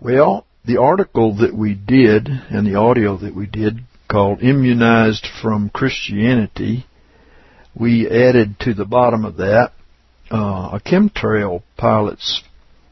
Well, the article that we did and the audio that we did called Immunized from Christianity, we added to the bottom of that a chemtrail pilot's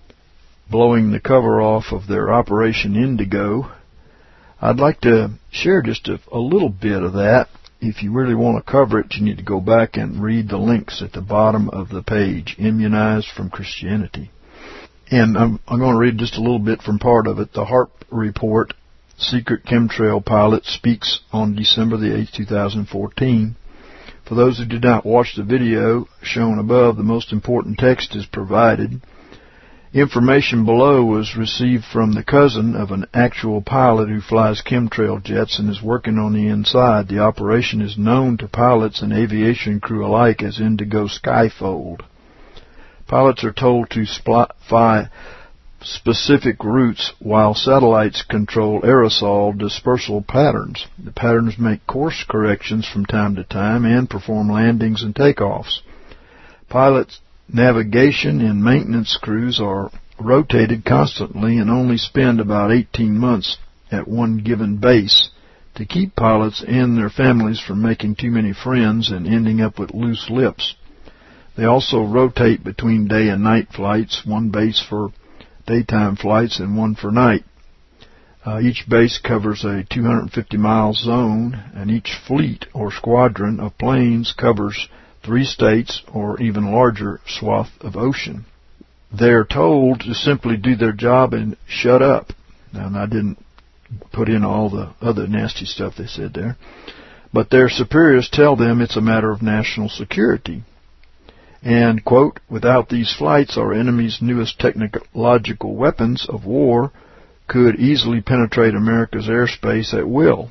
blowing the cover off of their Operation Indigo. I'd like to share just a little bit of that. If you really want to cover it, you need to go back and read the links at the bottom of the page, Immunized from Christianity. And I'm going to read just a little bit from part of it. The HAARP report, Secret Chemtrail Pilot speaks on December the 8th, 2014. For those who did not watch the video shown above, the most important text is provided. Information below was received from the cousin of an actual pilot who flies chemtrail jets and is working on the inside. The operation is known to pilots and aviation crew alike as Indigo Skyfold. Pilots are told to fly specific routes while satellites control aerosol dispersal patterns. The patterns make course corrections from time to time and perform landings and takeoffs. Pilots' navigation and maintenance crews are rotated constantly and only spend about 18 months at one given base to keep pilots and their families from making too many friends and ending up with loose lips. They also rotate between day and night flights, one base for daytime flights and one for night. Each base covers a 250-mile zone, and each fleet or squadron of planes covers 3 states or even larger swath of ocean. They're told to simply do their job and shut up. Now, I didn't put in all the other nasty stuff they said there. But their superiors tell them it's a matter of national security. And, quote, without these flights, our enemy's newest technological weapons of war could easily penetrate America's airspace at will.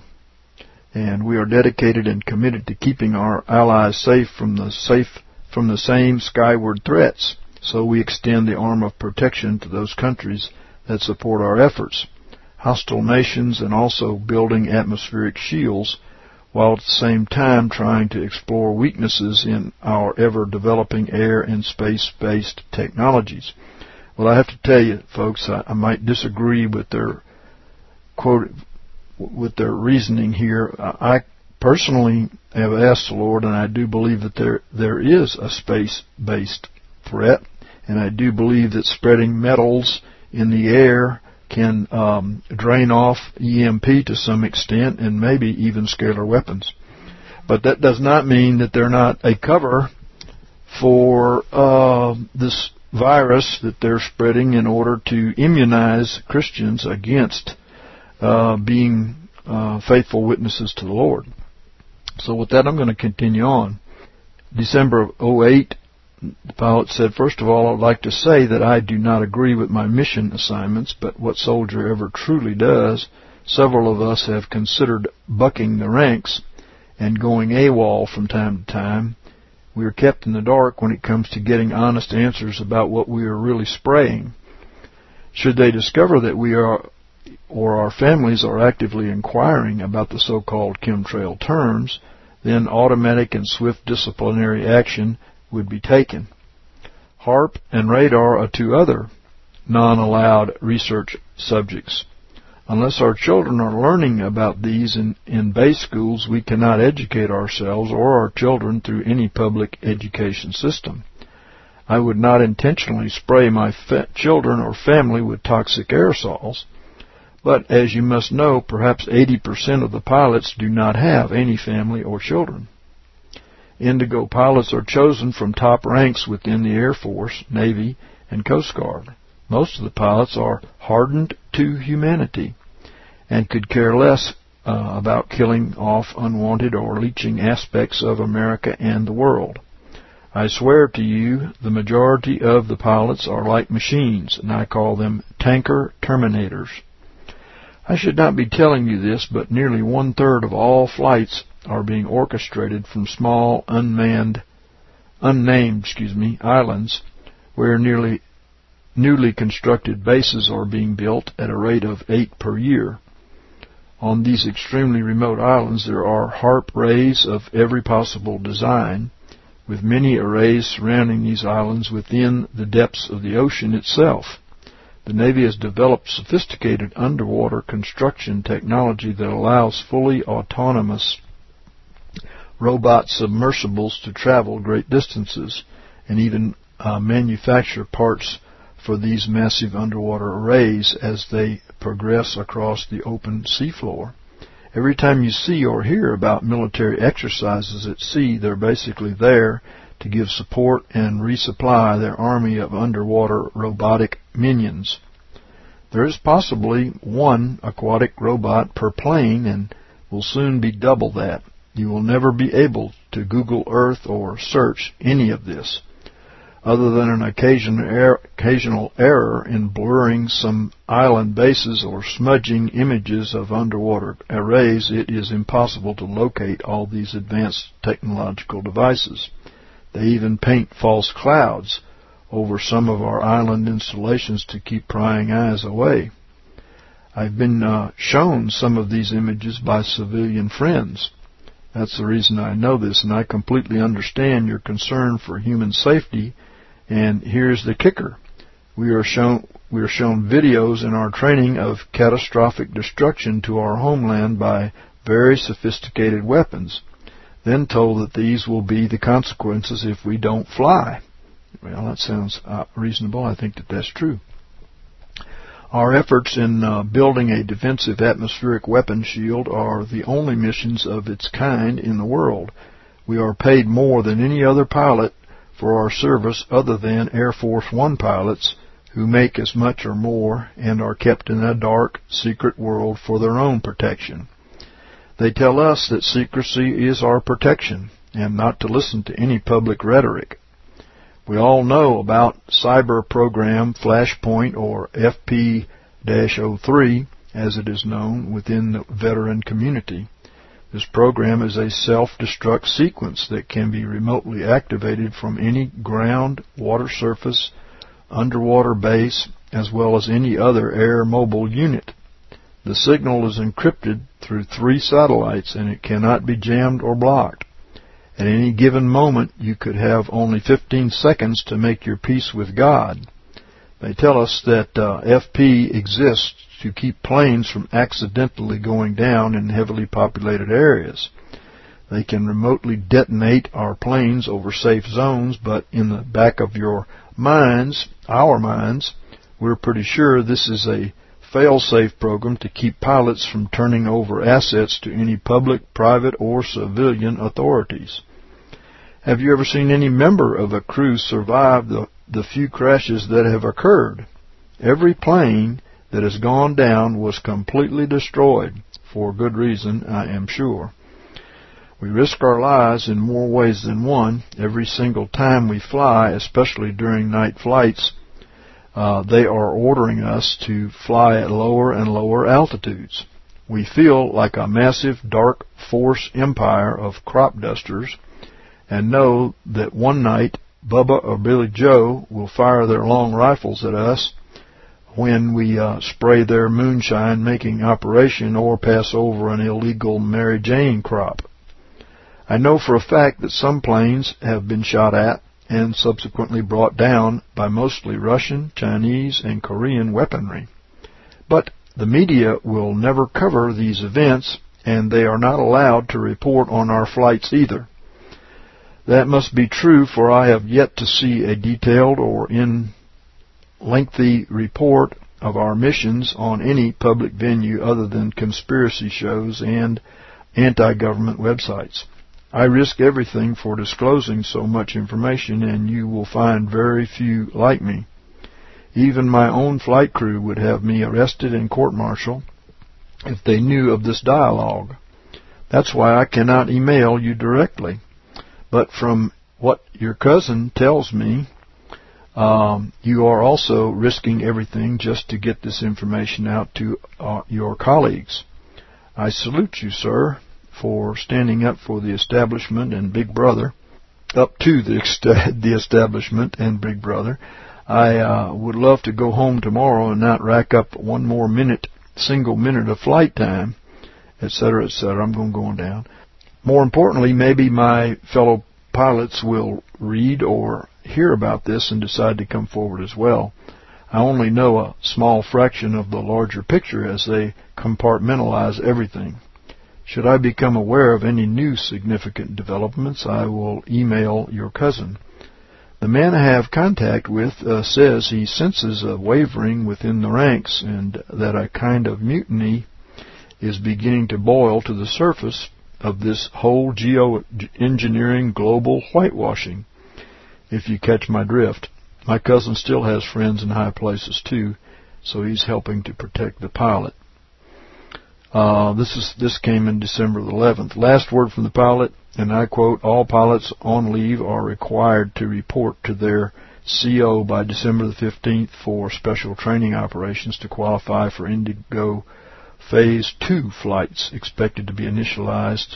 And we are dedicated and committed to keeping our allies safe from the same skyward threats. So we extend the arm of protection to those countries that support our efforts, hostile nations, and also building atmospheric shields, while at the same time trying to explore weaknesses in our ever-developing air and space-based technologies. Well, I have to tell you, folks, I might disagree with their quote, with their reasoning here. I personally have asked the Lord, and I do believe that there is a space-based threat, and I do believe that spreading metals in the air can drain off EMP to some extent, and maybe even scalar weapons. But that does not mean that they're not a cover for this virus that they're spreading in order to immunize Christians against being faithful witnesses to the Lord. So with that, I'm going to continue on. December of 2008, the pilot said, first of all, I'd like to say that I do not agree with my mission assignments, but what soldier ever truly does? Several of us have considered bucking the ranks and going AWOL from time to time. We are kept in the dark when it comes to getting honest answers about what we are really spraying. Should they discover that we are, or our families are actively inquiring about the so-called chemtrail terms, then automatic and swift disciplinary action would be taken. HAARP and radar are 2 other non-allowed research subjects. Unless our children are learning about these in base schools, we cannot educate ourselves or our children through any public education system. I would not intentionally spray my children or family with toxic aerosols, but as you must know, perhaps 80% of the pilots do not have any family or children. Indigo pilots are chosen from top ranks within the Air Force, Navy, and Coast Guard. Most of the pilots are hardened to humanity and could care less about killing off unwanted or leeching aspects of America and the world. I swear to you, the majority of the pilots are like machines, and I call them tanker terminators. I should not be telling you this, but nearly 1/3 of all flights are being orchestrated from small, unnamed islands where newly constructed bases are being built at a rate of 8 per year. On these extremely remote islands, there are HAARP arrays of every possible design, with many arrays surrounding these islands within the depths of the ocean itself. The Navy has developed sophisticated underwater construction technology that allows fully autonomous robot submersibles to travel great distances and even manufacture parts for these massive underwater arrays as they progress across the open seafloor. Every time you see or hear about military exercises at sea, they're basically there to give support and resupply their army of underwater robotic minions. There is possibly one aquatic robot per plane and will soon be double that. You will never be able to Google Earth or search any of this. Other than an occasional error in blurring some island bases or smudging images of underwater arrays, it is impossible to locate all these advanced technological devices. They even paint false clouds over some of our island installations to keep prying eyes away. I've been shown some of these images by civilian friends. That's the reason I know this, and I completely understand your concern for human safety. And here's the kicker. We are shown videos in our training of catastrophic destruction to our homeland by very sophisticated weapons, then told that these will be the consequences if we don't fly. Well, that sounds reasonable. I think that that's true. Our efforts in building a defensive atmospheric weapon shield are the only missions of its kind in the world. We are paid more than any other pilot for our service other than Air Force One pilots who make as much or more and are kept in a dark, secret world for their own protection. They tell us that secrecy is our protection and not to listen to any public rhetoric. We all know about Cyber Program Flashpoint, or FP-03, as it is known within the veteran community. This program is a self-destruct sequence that can be remotely activated from any ground, water surface, underwater base, as well as any other air mobile unit. The signal is encrypted through 3 satellites, and it cannot be jammed or blocked. At any given moment, you could have only 15 seconds to make your peace with God. They tell us that FP exists to keep planes from accidentally going down in heavily populated areas. They can remotely detonate our planes over safe zones, but in the back of your minds, our minds, we're pretty sure this is a fail-safe program to keep pilots from turning over assets to any public, private, or civilian authorities. Have you ever seen any member of a crew survive the few crashes that have occurred? Every plane that has gone down was completely destroyed, for good reason, I am sure. We risk our lives in more ways than one. Every single time we fly, especially during night flights, they are ordering us to fly at lower and lower altitudes. We feel like a massive dark force empire of crop dusters and know that one night Bubba or Billy Joe will fire their long rifles at us when we spray their moonshine-making operation or pass over an illegal Mary Jane crop. I know for a fact that some planes have been shot at and subsequently brought down by mostly Russian, Chinese, and Korean weaponry. But the media will never cover these events, and they are not allowed to report on our flights either. That must be true, for I have yet to see a detailed or lengthy report of our missions on any public venue other than conspiracy shows and anti-government websites. I risk everything for disclosing so much information, and you will find very few like me. Even my own flight crew would have me arrested and court-martialed if they knew of this dialogue. That's why I cannot email you directly. But from what your cousin tells me, you are also risking everything just to get this information out to your colleagues. I salute you, sir, for standing up for the establishment and Big Brother, up to the establishment and Big Brother. I would love to go home tomorrow and not rack up one more single minute of flight time, etc., etc. I'm going down. More importantly, maybe my fellow pilots will read or hear about this and decide to come forward as well. I only know a small fraction of the larger picture as they compartmentalize everything. Should I become aware of any new significant developments, I will email your cousin. The man I have contact with says he senses a wavering within the ranks and that a kind of mutiny is beginning to boil to the surface of this whole geoengineering global whitewashing, if you catch my drift. My cousin still has friends in high places too, so he's helping to protect the pilot. This came in December the 11th. Last word from the pilot, and I quote, all pilots on leave are required to report to their CO by December the 15th for special training operations to qualify for Indigo Phase 2 flights expected to be initiated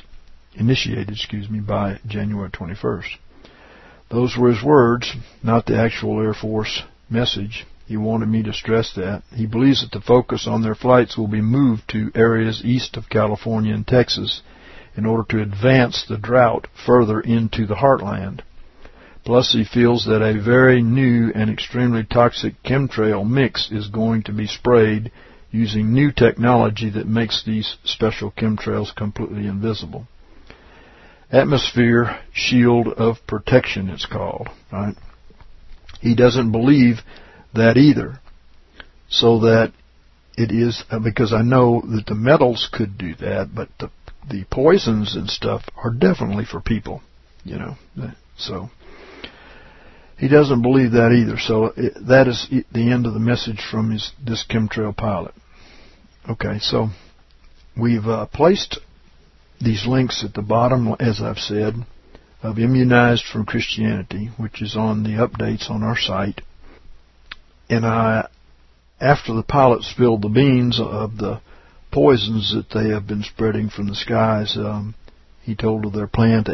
by January 21st. Those were his words, not the actual Air Force message. He wanted me to stress that. He believes that the focus on their flights will be moved to areas east of California and Texas in order to advance the drought further into the heartland. Plus, he feels that a very new and extremely toxic chemtrail mix is going to be sprayed using new technology that makes these special chemtrails completely invisible. Atmosphere shield of protection, it's called, right? He doesn't believe that either. So that it is, because I know that the metals could do that, but the poisons and stuff are definitely for people, you know. So he doesn't believe that either. So that is the end of the message from this chemtrail pilot. Okay, so we've placed these links at the bottom, as I've said, of Immunized from Christianity, which is on the updates on our site. And after the pilot spilled the beans of the poisons that they have been spreading from the skies, he told of their plan to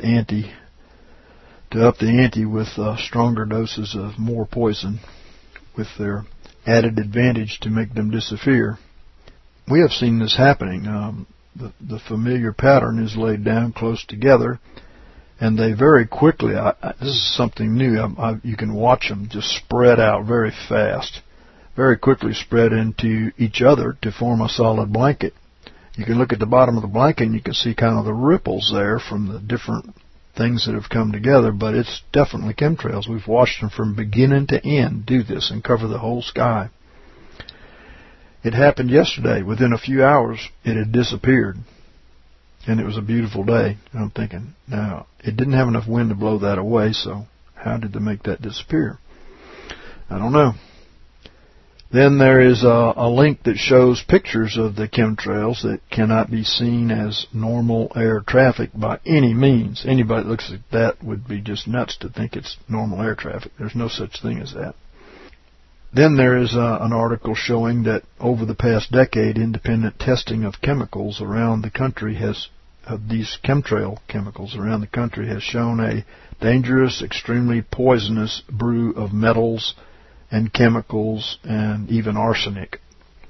up the ante with stronger doses of more poison, with their added advantage to make them disappear. We have seen this happening. The familiar pattern is laid down close together, and they very quickly, this is something new, you can watch them just spread out very fast, very quickly spread into each other to form a solid blanket. You can look at the bottom of the blanket and you can see kind of the ripples there from the different things that have come together, but it's definitely chemtrails. We've watched them from beginning to end do this and cover the whole sky. It happened yesterday. Within a few hours, it had disappeared. And it was a beautiful day. And I'm thinking, now, it didn't have enough wind to blow that away, so how did they make that disappear? I don't know. Then there is a link that shows pictures of the chemtrails that cannot be seen as normal air traffic by any means. Anybody that looks at that would be just nuts to think it's normal air traffic. There's no such thing as that. Then there is an article showing that over the past decade, independent testing of chemicals around the country of these chemtrail chemicals around the country has shown a dangerous, extremely poisonous brew of metals and chemicals and even arsenic.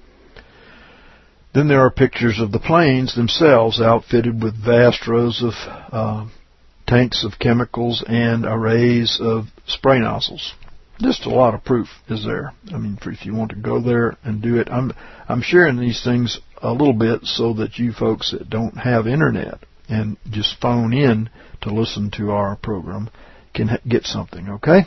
Then there are pictures of the planes themselves outfitted with vast rows of tanks of chemicals and arrays of spray nozzles. Just a lot of proof is there. I mean, if you want to go there and do it, I'm sharing these things a little bit so that you folks that don't have internet and just phone in to listen to our program can get something, okay?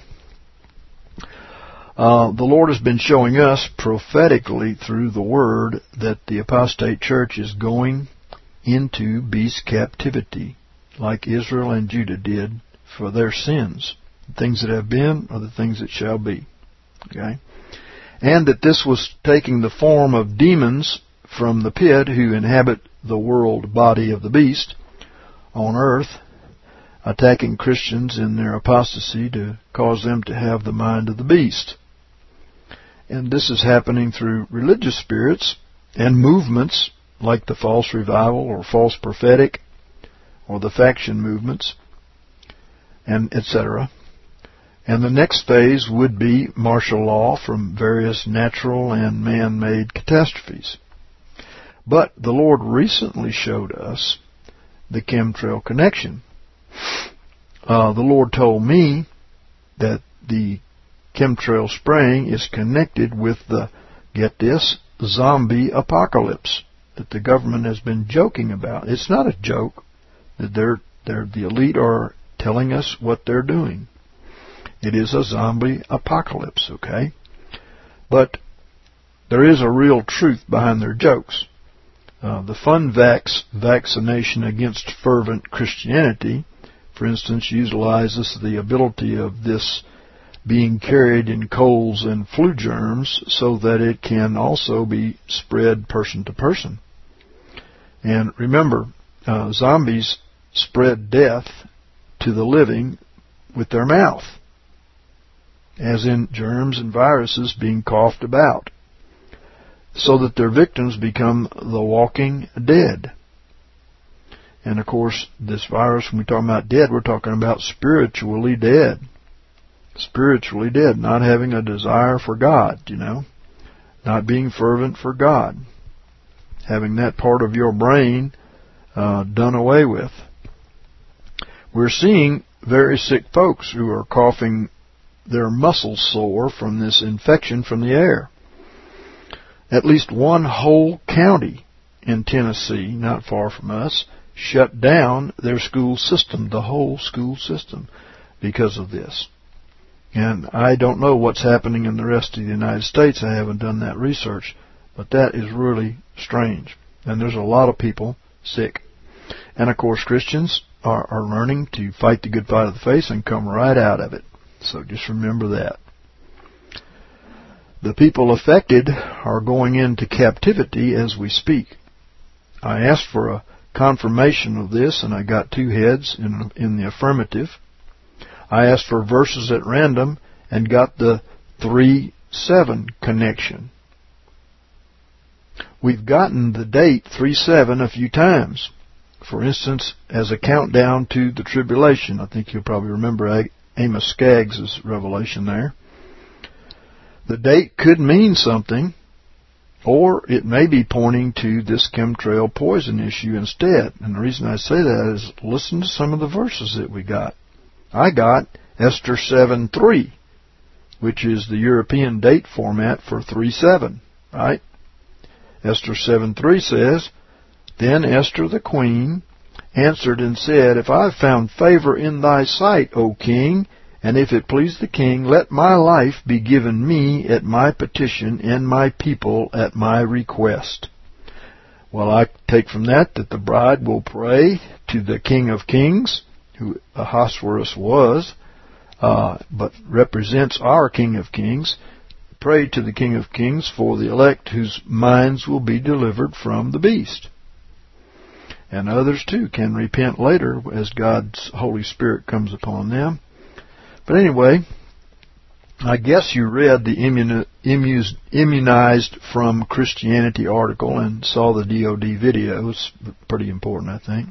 The Lord has been showing us prophetically through the Word that the apostate church is going into beast captivity, like Israel and Judah did for their sins. The things that have been are the things that shall be. Okay? And that this was taking the form of demons from the pit who inhabit the world body of the beast on earth, attacking Christians in their apostasy to cause them to have the mind of the beast. And this is happening through religious spirits and movements like the false revival or false prophetic or the faction movements, and etc. And the next phase would be martial law from various natural and man-made catastrophes. But the Lord recently showed us the chemtrail connection. The Lord told me that the chemtrail spraying is connected with the, get this, zombie apocalypse that the government has been joking about. It's not a joke. That the elite are telling us what they're doing. It is a zombie apocalypse, okay? But there is a real truth behind their jokes. The FunVax vaccination against fervent Christianity, for instance, utilizes the ability of this being carried in colds and flu germs so that it can also be spread person to person. And remember, zombies spread death to the living with their mouth, as in germs and viruses being coughed about, so that their victims become the walking dead. And of course, this virus, when we talk about dead, we're talking about spiritually dead. Spiritually dead, not having a desire for God, not being fervent for God, having that part of your brain done away with. We're seeing very sick folks who are coughing their muscles sore from this infection from the air. At least one whole county in Tennessee, not far from us, shut down their school system, the whole school system, because of this. And I don't know what's happening in the rest of the United States. I haven't done that research, but that is really strange. And there's a lot of people sick. And of course, Christians are learning to fight the good fight of the faith and come right out of it. So just remember that. The people affected are going into captivity as we speak. I asked for a confirmation of this, and I got 2 heads in the affirmative. I asked for verses at random and got the 3-7 connection. We've gotten the date 3-7 a few times. For instance, as a countdown to the tribulation. I think you'll probably remember Amos Skaggs' revelation there. The date could mean something, or it may be pointing to this chemtrail poison issue instead. And the reason I say that is listen to some of the verses that we got. I got Esther 7:3, which is the European date format for 3-7, right? Esther 7:3 says, Then Esther the queen answered and said, If I have found favor in thy sight, O king, and if it please the king, let my life be given me at my petition, and my people at my request. Well, I take from that the bride will pray to the King of Kings, who Ahasuerus was, but represents our King of Kings. Pray to the King of Kings for the elect whose minds will be delivered from the beast. And others, too, can repent later as God's Holy Spirit comes upon them. But anyway, I guess you read the Immunized from Christianity article and saw the DOD video. It's pretty important, I think.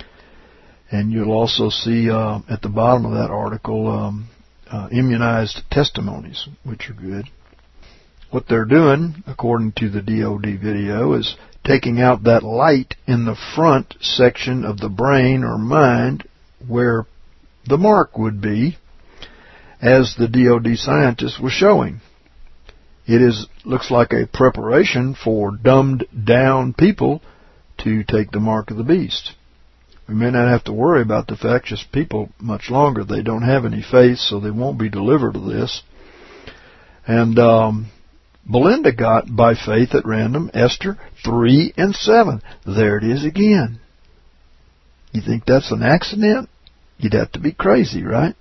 And you'll also see at the bottom of that article immunized testimonies, which are good. What they're doing, according to the DOD video, is taking out that light in the front section of the brain or mind where the mark would be, as the DOD scientist was showing. It looks like a preparation for dumbed down people to take the mark of the beast. We may not have to worry about the factious people much longer. They don't have any faith, so they won't be delivered of this. And Belinda got, by faith at random, Esther 3:7. There it is again. You think that's an accident? You'd have to be crazy, right?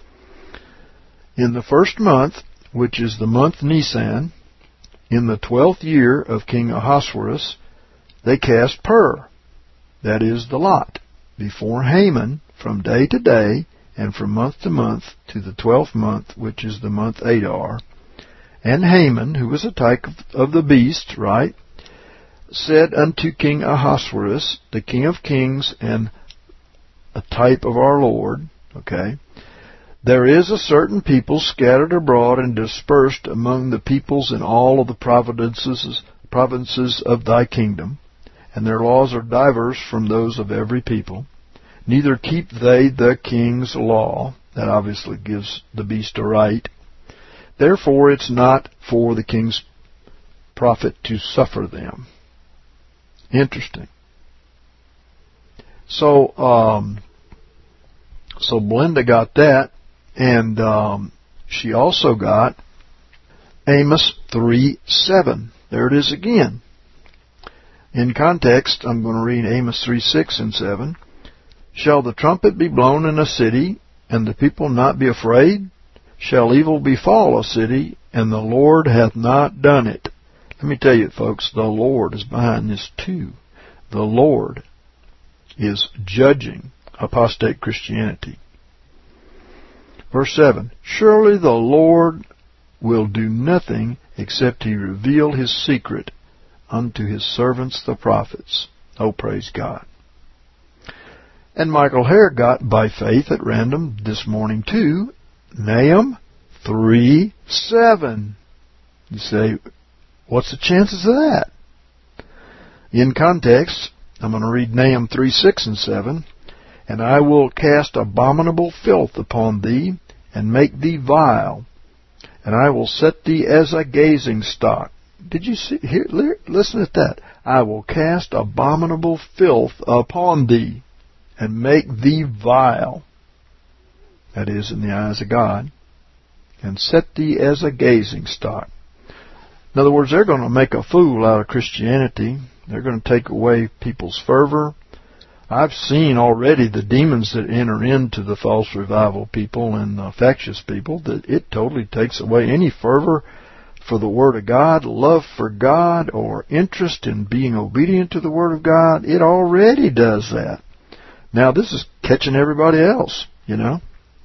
In the first month, which is the month Nisan, in the 12th year of King Ahasuerus, they cast Pur, that is the lot, before Haman from day to day and from month to month to the 12th month, which is the month Adar. And Haman, who was a type of the beast, right, said unto King Ahasuerus, the King of Kings and a type of our Lord, okay, there is a certain people scattered abroad and dispersed among the peoples in all of the provinces of thy kingdom, and their laws are diverse from those of every people. Neither keep they the king's law, that obviously gives the beast a right, Therefore it's not for the king's profit to suffer them. Interesting. So Belinda got that, and she also got Amos 3:7. There it is again. In context, I'm going to read Amos 3:6 and 7. Shall the trumpet be blown in a city, and the people not be afraid? Shall evil befall a city, and the Lord hath not done it? Let me tell you, folks, the Lord is behind this too. The Lord is judging apostate Christianity. Verse 7, surely the Lord will do nothing except he reveal his secret unto his servants the prophets. Oh, praise God. And Michael Hare got by faith at random this morning too, Nahum 3:7. You say, what's the chances of that? In context, I'm going to read Nahum 3:6 and 7. And I will cast abominable filth upon thee, and make thee vile, and I will set thee as a gazing stock. Did you see? Here, listen at that. I will cast abominable filth upon thee, and make thee vile. That is, in the eyes of God. And set thee as a gazing stock. In other words, they're going to make a fool out of Christianity. They're going to take away people's fervor. I've seen already the demons that enter into the false revival people and factious people, that it totally takes away any fervor for the Word of God, love for God, or interest in being obedient to the Word of God. It already does that. Now this is catching everybody else, you know.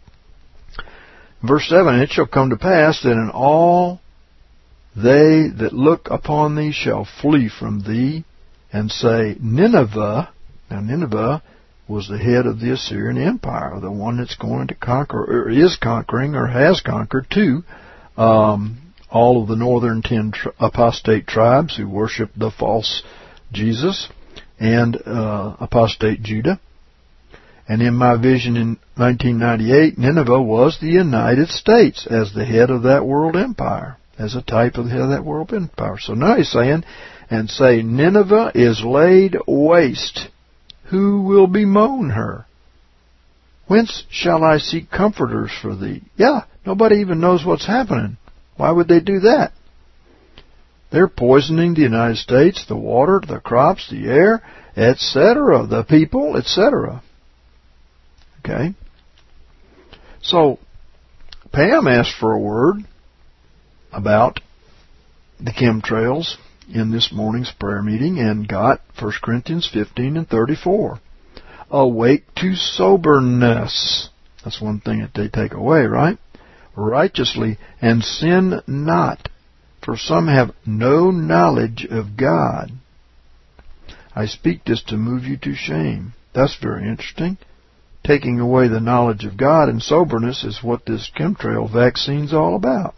Verse 7, it shall come to pass that in all they that look upon thee shall flee from thee, and say, Nineveh. Now Nineveh was the head of the Assyrian Empire, the one that's going to conquer, or is conquering, or has conquered too, all of the northern 10 apostate tribes who worship the false Jesus, and apostate Judah. And in my vision in 1998, Nineveh was the United States as the head of that world empire, as a type of the head of that world empire. So now he's saying, and say, Nineveh is laid waste. Who will bemoan her? Whence shall I seek comforters for thee? Yeah, nobody even knows what's happening. Why would they do that? They're poisoning the United States, the water, the crops, the air, etc., the people, etc. Okay? So, Pam asked for a word about the chemtrails in this morning's prayer meeting, and got 1 Corinthians 15 and 34. Awake to soberness. That's one thing that they take away, right? Righteously, and sin not, for some have no knowledge of God. I speak this to move you to shame. That's very interesting. Taking away the knowledge of God and soberness is what this chemtrail vaccine's all about.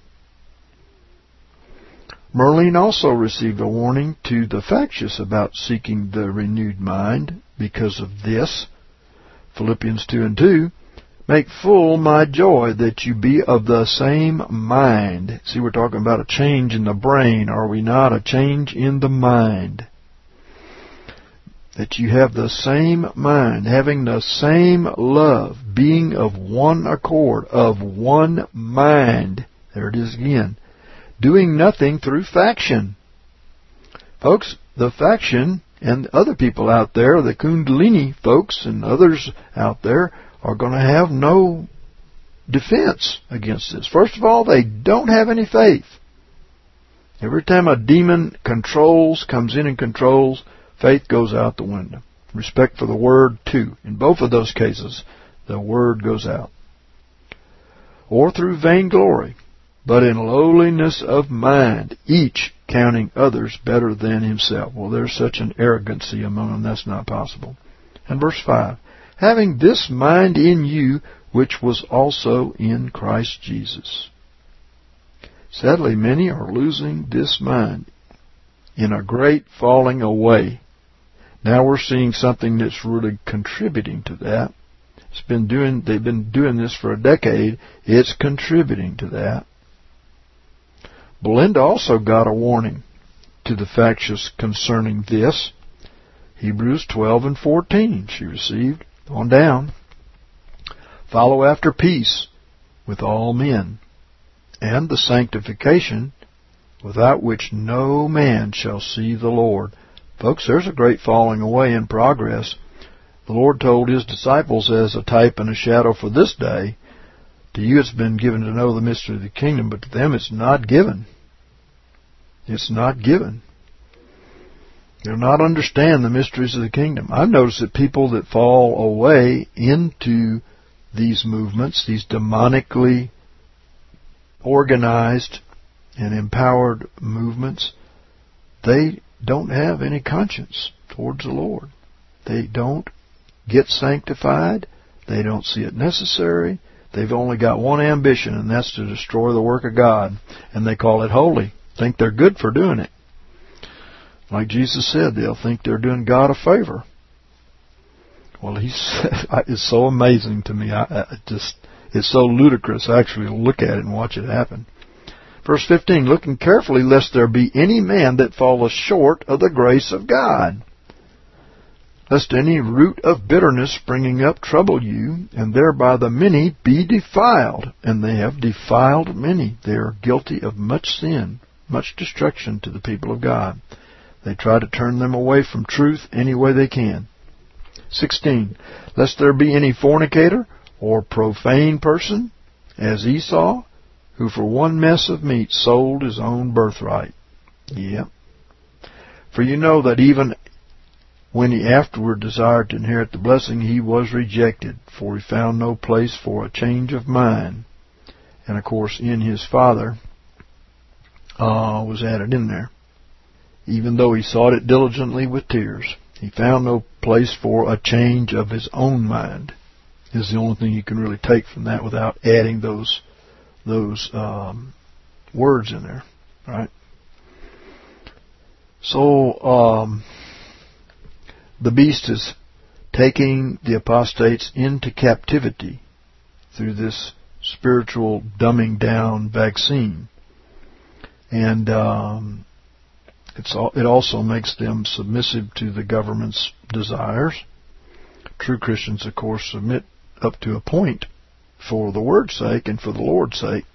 Merlin also received a warning to the factious about seeking the renewed mind because of this. Philippians 2 and 2, make full my joy that you be of the same mind. See, we're talking about a change in the brain, are we not? A change in the mind. That you have the same mind, having the same love, being of one accord, of one mind. There it is again. Doing nothing through faction. Folks, the faction and other people out there, the Kundalini folks and others out there, are going to have no defense against this. First of all, they don't have any faith. Every time a demon comes in and controls, faith goes out the window. Respect for the Word, too. In both of those cases, the Word goes out. Or through vainglory, but in lowliness of mind, each counting others better than himself. Well, there's such an arrogancy among them, that's not possible. And verse 5, having this mind in you, which was also in Christ Jesus. Sadly, many are losing this mind in a great falling away. Now we're seeing something that's really contributing to that. They've been doing this for a decade. It's contributing to that. Belinda also got a warning to the factious concerning this. Hebrews 12 and 14 she received on down. Follow after peace with all men, and the sanctification, without which no man shall see the Lord. Folks, there's a great falling away in progress. The Lord told His disciples as a type and a shadow for this day, to you it's been given to know the mystery of the kingdom, but to them it's not given. It's not given. They'll not understand the mysteries of the kingdom. I've noticed that people that fall away into these movements, these demonically organized and empowered movements, they don't have any conscience towards the Lord. They don't get sanctified. They don't see it necessary. They've only got one ambition, and that's to destroy the work of God. And they call it holy. Think they're good for doing it. Like Jesus said, they'll think they're doing God a favor. Well, it's so amazing to me. It's so ludicrous actually to look at it and watch it happen. Verse 15, looking carefully lest there be any man that falleth short of the grace of God, lest any root of bitterness springing up trouble you, and thereby the many be defiled. And they have defiled many. They are guilty of much sin, much destruction to the people of God. They try to turn them away from truth any way they can. 16, lest there be any fornicator or profane person, as Esau, who for one mess of meat sold his own birthright. Yep. For you know that even when he afterward desired to inherit the blessing, he was rejected, for he found no place for a change of mind. And of course, in his father was added in there. Even though he sought it diligently with tears, he found no place for a change of his own mind. Is the only thing you can really take from that without adding those words in there, right? So the beast is taking the apostates into captivity through this spiritual dumbing down vaccine, and it also makes them submissive to the government's desires. True Christians, of course, submit up to a point for the word's sake and for the Lord's sake.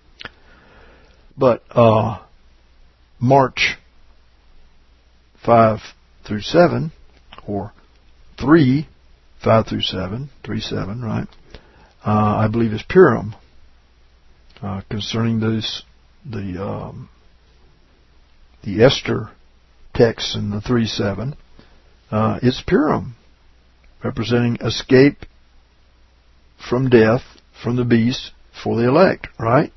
But March 5 through 7, or 3, 5 through 7, 3-7, right? I believe is Purim. Concerning the Esther text in the 3-7, it's Purim, representing escape from death, from the beast, for the elect, right?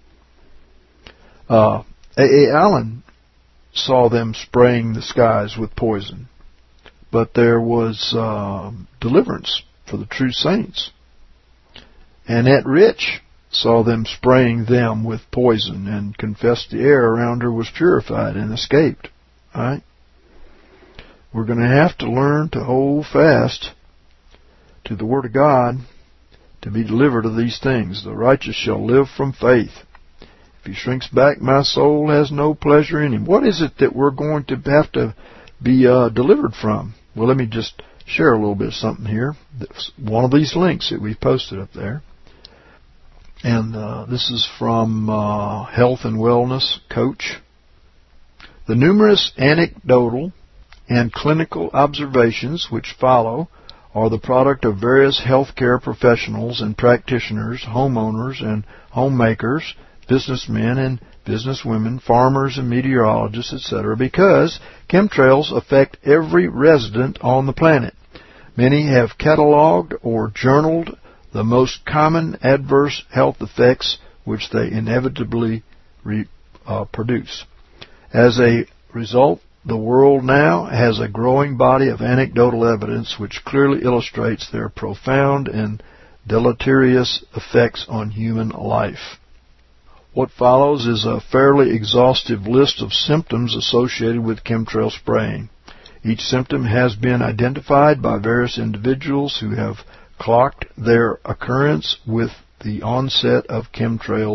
A.A. Allen saw them spraying the skies with poison, but there was deliverance for the true saints. Annette Rich saw them spraying them with poison and confessed the air around her was purified and escaped, right? We're going to have to learn to hold fast to the Word of God to be delivered of these things. The righteous shall live from faith. If he shrinks back, my soul has no pleasure in him. What is it that we're going to have to be delivered from? Well, let me just share a little bit of something here. One of these links that we've posted up there. And this is from Health and Wellness Coach. The numerous anecdotal and clinical observations which follow are the product of various healthcare professionals and practitioners, homeowners and homemakers, businessmen and businesswomen, farmers and meteorologists, etc., because chemtrails affect every resident on the planet. Many have cataloged or journaled the most common adverse health effects which they inevitably produce. As a result, the world now has a growing body of anecdotal evidence which clearly illustrates their profound and deleterious effects on human life. What follows is a fairly exhaustive list of symptoms associated with chemtrail spraying. Each symptom has been identified by various individuals who have clocked their occurrence with the onset of chemtrails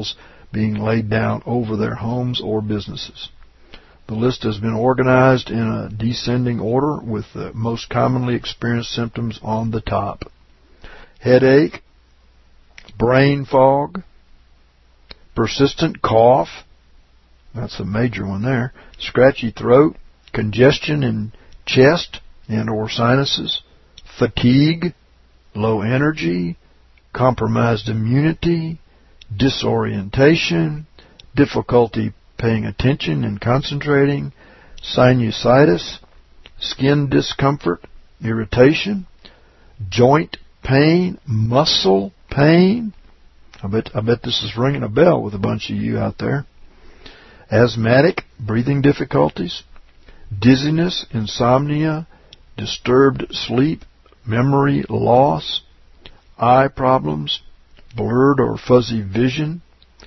being laid down over their homes or businesses. The list has been organized in a descending order with the most commonly experienced symptoms on the top: headache, brain fog, persistent cough, that's a major one there, scratchy throat, congestion in chest and or sinuses, fatigue, low energy, compromised immunity, disorientation, difficulty paying attention and concentrating, sinusitis, skin discomfort, irritation, joint pain, muscle pain. I bet this is ringing a bell with a bunch of you out there. Asthmatic, breathing difficulties, dizziness, insomnia, disturbed sleep, memory loss, eye problems, blurred or fuzzy vision,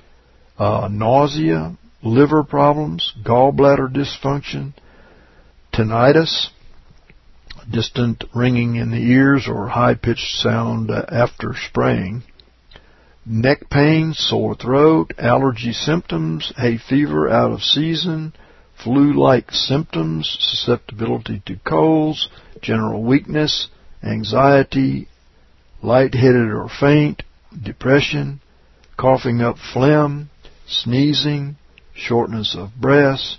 nausea, liver problems, gallbladder dysfunction, tinnitus, distant ringing in the ears or high-pitched sound after spraying, neck pain, sore throat, allergy symptoms, hay fever out of season, flu-like symptoms, susceptibility to colds, general weakness, anxiety, lightheaded or faint, depression, coughing up phlegm, sneezing, shortness of breath,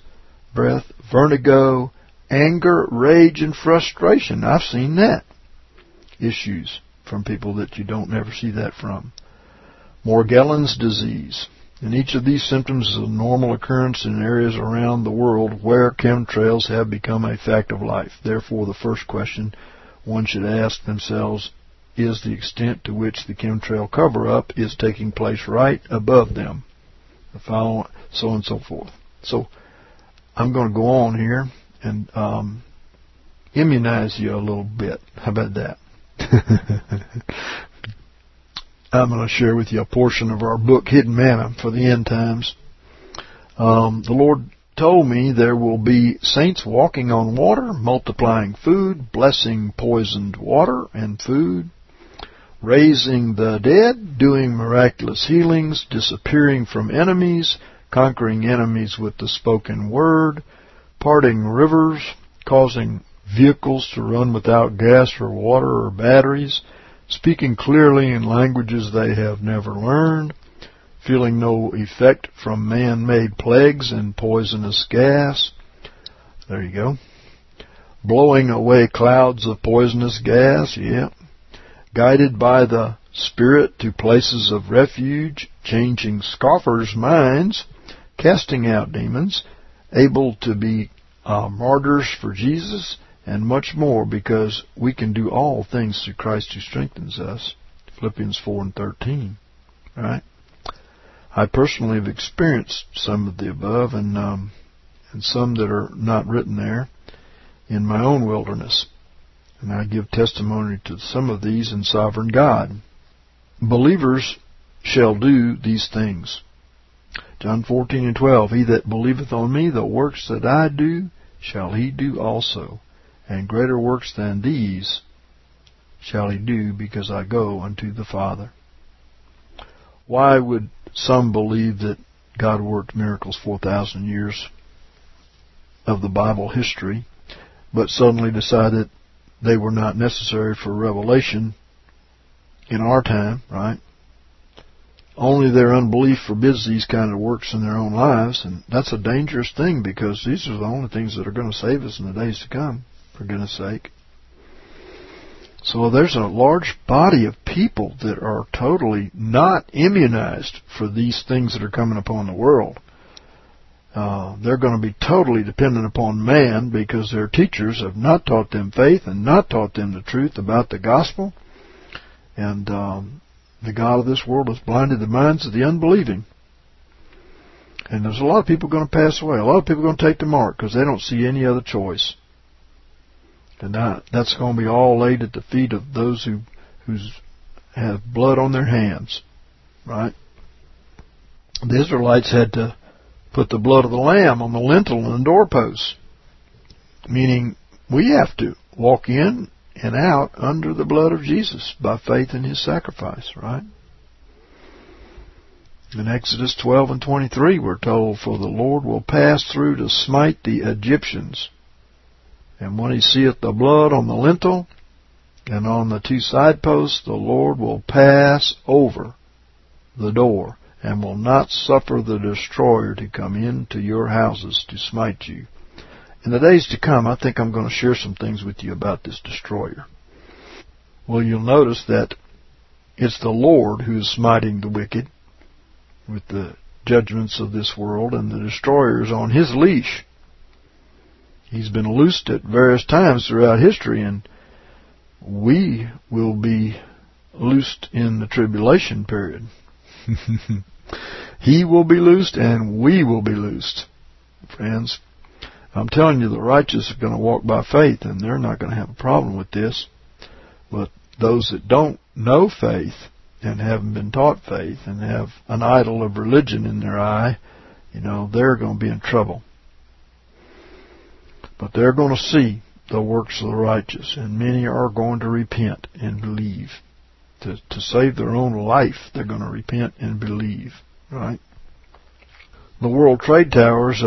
vertigo, anger, rage, and frustration. I've seen that. Issues from people that you don't never see that from. Morgellons disease. And each of these symptoms is a normal occurrence in areas around the world where chemtrails have become a fact of life. Therefore, the first question one should ask themselves is the extent to which the chemtrail cover-up is taking place right above them. The following, so on and so forth. So, I'm going to go on here and immunize you a little bit. How about that? I'm going to share with you a portion of our book, Hidden Manna, for the end times. The Lord told me there will be saints walking on water, multiplying food, blessing poisoned water and food, raising the dead, doing miraculous healings, disappearing from enemies, conquering enemies with the spoken word, parting rivers, causing vehicles to run without gas or water or batteries, speaking clearly in languages they have never learned, feeling no effect from man-made plagues and poisonous gas. There you go. Blowing away clouds of poisonous gas, guided by the Spirit to places of refuge, changing scoffers' minds, casting out demons, able to be martyrs for Jesus, and much more, because we can do all things through Christ who strengthens us. Philippians 4:13. Right? I personally have experienced some of the above, and some that are not written there in my own wilderness. And I give testimony to some of these in Sovereign God. Believers shall do these things. John 14:12. He that believeth on me, the works that I do, shall he do also. And greater works than these shall he do, because I go unto the Father. Why would some believe that God worked miracles 4,000 years of the Bible history, but suddenly decide that they were not necessary for revelation in our time, right? Only their unbelief forbids these kind of works in their own lives, and that's a dangerous thing, because these are the only things that are going to save us in the days to come, for goodness sake. So there's a large body of people that are totally not immunized for these things that are coming upon the world. They're going to be totally dependent upon man, because their teachers have not taught them faith and not taught them the truth about the gospel. And the God of this world has blinded the minds of the unbelieving. And there's a lot of people going to pass away. A lot of people are going to take the mark because they don't see any other choice. And that's going to be all laid at the feet of those who have blood on their hands. Right? The Israelites had to put the blood of the lamb on the lintel and the doorposts. Meaning we have to walk in and out under the blood of Jesus by faith in His sacrifice, right? In Exodus 12 and 23 we're told, "For the Lord will pass through to smite the Egyptians. And when he seeth the blood on the lintel and on the two side posts, the Lord will pass over the door, and will not suffer the destroyer to come into your houses to smite you." In the days to come, I think I'm going to share some things with you about this destroyer. Well, you'll notice that it's the Lord who is smiting the wicked with the judgments of this world, and the destroyer is on his leash. He's been loosed at various times throughout history, and we will be loosed in the tribulation period. He will be loosed and we will be loosed. Friends, I'm telling you, the righteous are going to walk by faith, and they're not going to have a problem with this. But those that don't know faith and haven't been taught faith and have an idol of religion in their eye, they're going to be in trouble. But they're going to see the works of the righteous, and many are going to repent and believe. To save their own life, they're going to repent and believe, right? The World Trade Towers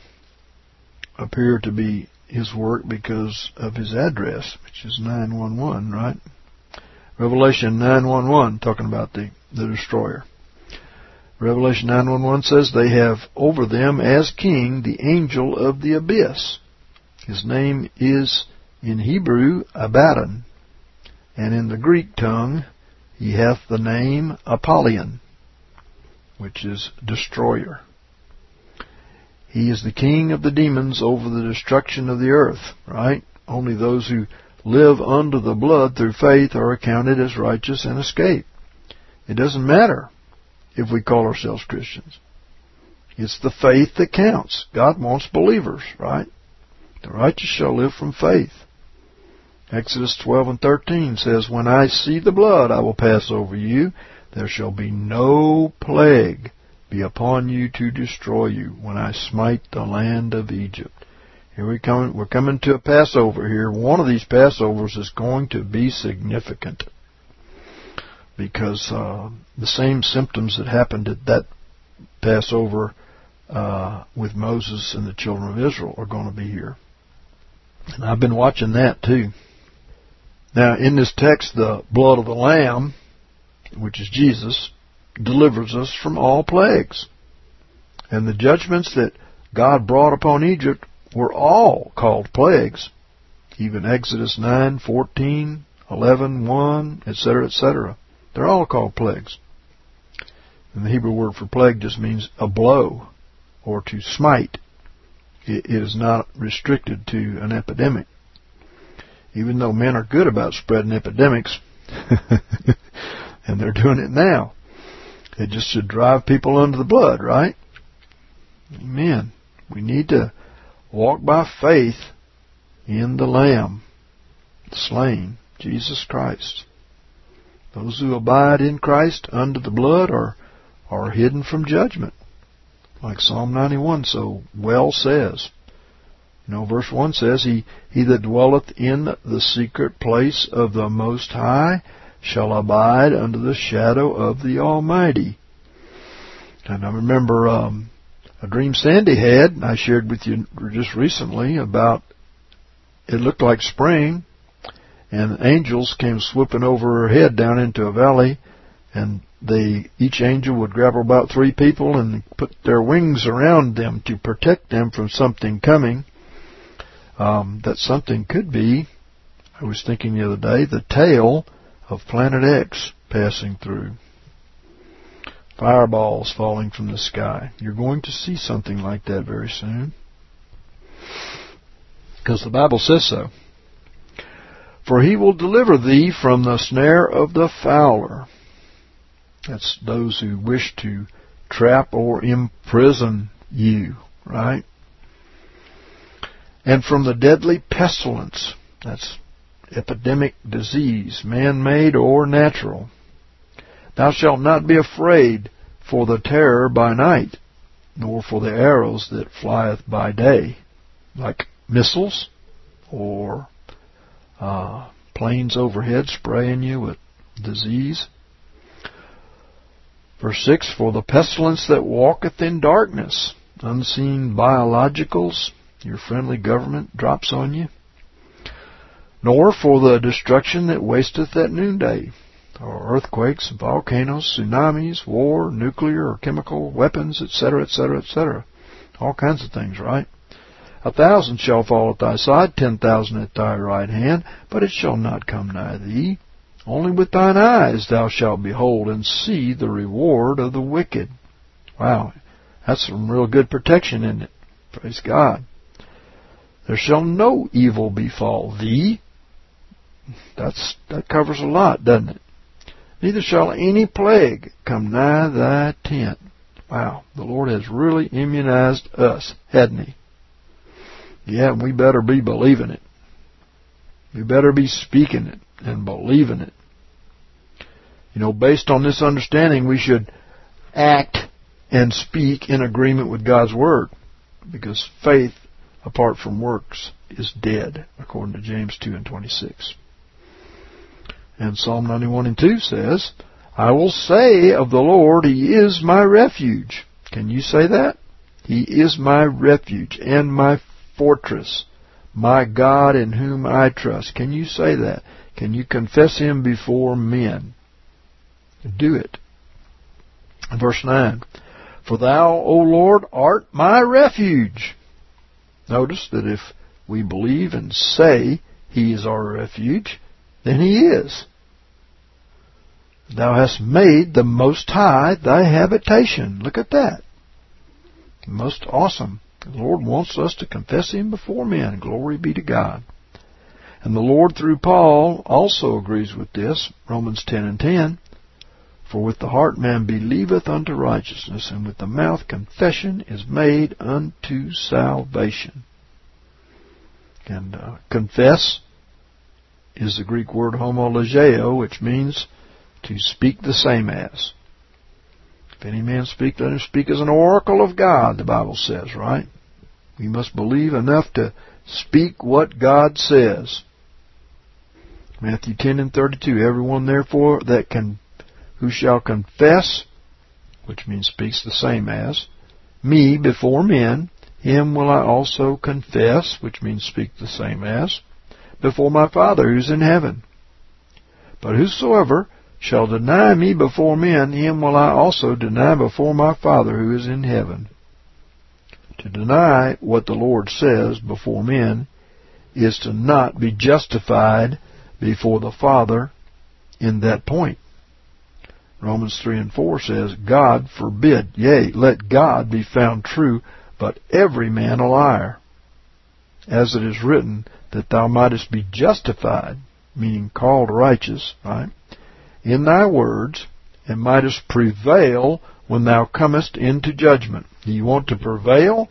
appear to be his work because of his address, which is 911, right? Revelation 9:11, talking about the destroyer. Revelation 9:11 says, "They have over them as king the angel of the abyss. His name is in Hebrew Abaddon, and in the Greek tongue he hath the name Apollyon," which is destroyer. He is the king of the demons over the destruction of the earth, right? Only those who live under the blood through faith are accounted as righteous and escape. It doesn't matter if we call ourselves Christians. It's the faith that counts. God wants believers, right? The righteous shall live from faith. Exodus 12 and 13 says, "When I see the blood, I will pass over you. There shall be no plague be upon you to destroy you when I smite the land of Egypt." Here we're coming to a Passover here. One of these Passovers is going to be significant, because the same symptoms that happened at that Passover with Moses and the children of Israel are going to be here. And I've been watching that too. Now, in this text, the blood of the Lamb, which is Jesus, delivers us from all plagues. And the judgments that God brought upon Egypt were all called plagues. Even Exodus 9, 14, 11, 1, etc., etc. They're all called plagues. And the Hebrew word for plague just means a blow or to smite. It is not restricted to an epidemic. Even though men are good about spreading epidemics, and they're doing it now. It just should drive people under the blood, right? Amen. We need to walk by faith in the Lamb, slain, Jesus Christ. Those who abide in Christ under the blood are hidden from judgment, like Psalm 91 so well says. Verse 1 says, He that dwelleth in the secret place of the Most High shall abide under the shadow of the Almighty. And I remember a dream Sandy had, I shared with you just recently, about it looked like spring, and angels came swooping over her head down into a valley, and each angel would grab about 3 people and put their wings around them to protect them from something coming. That something could be, I was thinking the other day, the tail of Planet X passing through. Fireballs falling from the sky. You're going to see something like that very soon, because the Bible says so. For he will deliver thee from the snare of the fowler. That's those who wish to trap or imprison you, right? And from the deadly pestilence. That's epidemic disease, man-made or natural. Thou shalt not be afraid for the terror by night, nor for the arrows that flieth by day, like missiles or planes overhead spraying you with disease. Verse 6, for the pestilence that walketh in darkness, unseen biologicals, your friendly government drops on you, nor for the destruction that wasteth at noonday, or earthquakes, volcanoes, tsunamis, war, nuclear or chemical weapons, etc., etc., etc. All kinds of things, right? 1,000 shall fall at thy side, 10,000 at thy right hand, but it shall not come nigh thee. Only with thine eyes thou shalt behold and see the reward of the wicked. Wow, that's some real good protection, isn't it? Praise God. There shall no evil befall thee. That covers a lot, doesn't it? Neither shall any plague come nigh thy tent. Wow, the Lord has really immunized us, hadn't He? Yeah, and we better be believing it. We better be speaking it and believing it. You know, based on this understanding, we should act and speak in agreement with God's Word, because faith apart from works is dead, according to James 2:26. And Psalm 91:2 says, I will say of the Lord, He is my refuge. Can you say that? He is my refuge and my fortress, my God in whom I trust. Can you say that? Can you confess Him before men? Do it. Verse 9, for thou, O Lord, art my refuge. Notice that if we believe and say He is our refuge, then He is. Thou hast made the Most High thy habitation. Look at that. Most awesome. The Lord wants us to confess Him before men. Glory be to God. And the Lord, through Paul, also agrees with this. Romans 10:10. For with the heart man believeth unto righteousness, and with the mouth confession is made unto salvation. And confess is the Greek word homologeo, which means to speak the same as. If any man speak, let him speak as an oracle of God, the Bible says, right? We must believe enough to speak what God says. Matthew 10:32, everyone therefore who shall confess, which means speaks the same as, me before men, him will I also confess, which means speak the same as, before my Father who is in heaven. But whosoever shall deny me before men, him will I also deny before my Father who is in heaven. To deny what the Lord says before men is to not be justified before the Father in that point. Romans 3:4 says, God forbid, yea, let God be found true, but every man a liar. As it is written, that thou mightest be justified, meaning called righteous, right, in thy words, and mightest prevail when thou comest into judgment. Do you want to prevail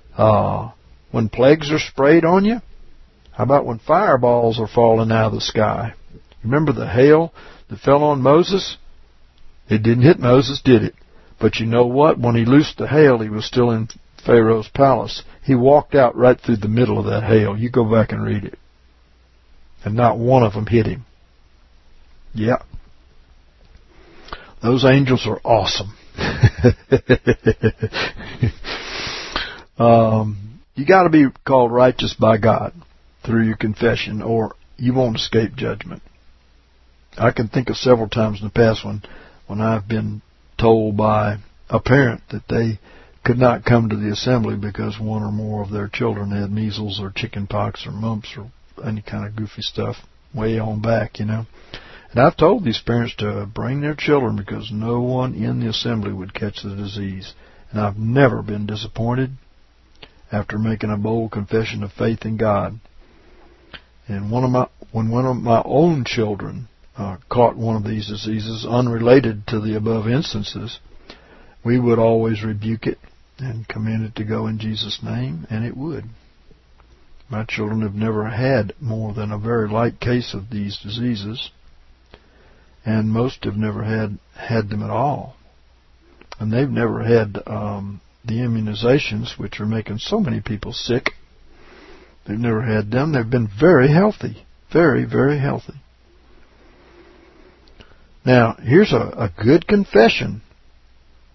when plagues are sprayed on you? How about when fireballs are falling out of the sky? Remember the hail that fell on Moses? It didn't hit Moses, did it? But you know what? When he loosed the hail, he was still in Pharaoh's palace. He walked out right through the middle of that hail. You go back and read it. And not one of them hit him. Yeah. Those angels are awesome. You got to be called righteous by God through your confession, or you won't escape judgment. I can think of several times in the past when I've been told by a parent that they could not come to the assembly because one or more of their children had measles or chicken pox or mumps or any kind of goofy stuff way on back, you know. And I've told these parents to bring their children because no one in the assembly would catch the disease. And I've never been disappointed after making a bold confession of faith in God. And when one of my own children caught one of these diseases unrelated to the above instances, we would always rebuke it and command it to go in Jesus' name, and it would. My children have never had more than a very light case of these diseases, and most have never had them at all. And they've never had the immunizations, which are making so many people sick. They've never had them. They've been very healthy. Very, very healthy. Now, here's a good confession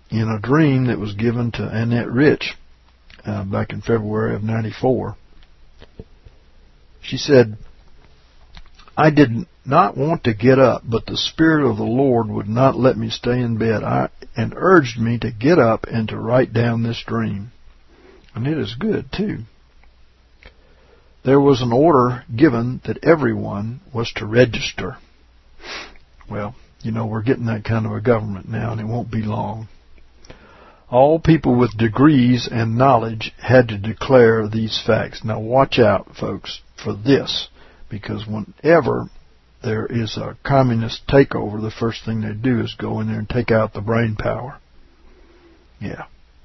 in a dream that was given to Annette Rich back in February of '94. She said, "I did not want to get up, but the Spirit of the Lord would not let me stay in bed and urged me to get up and to write down this dream." And it is good, too. There was an order given that everyone was to register. Well, we're getting that kind of a government now, and it won't be long. All people with degrees and knowledge had to declare these facts. Now watch out, folks, for this, because whenever there is a communist takeover, the first thing they do is go in there and take out the brain power. Yeah.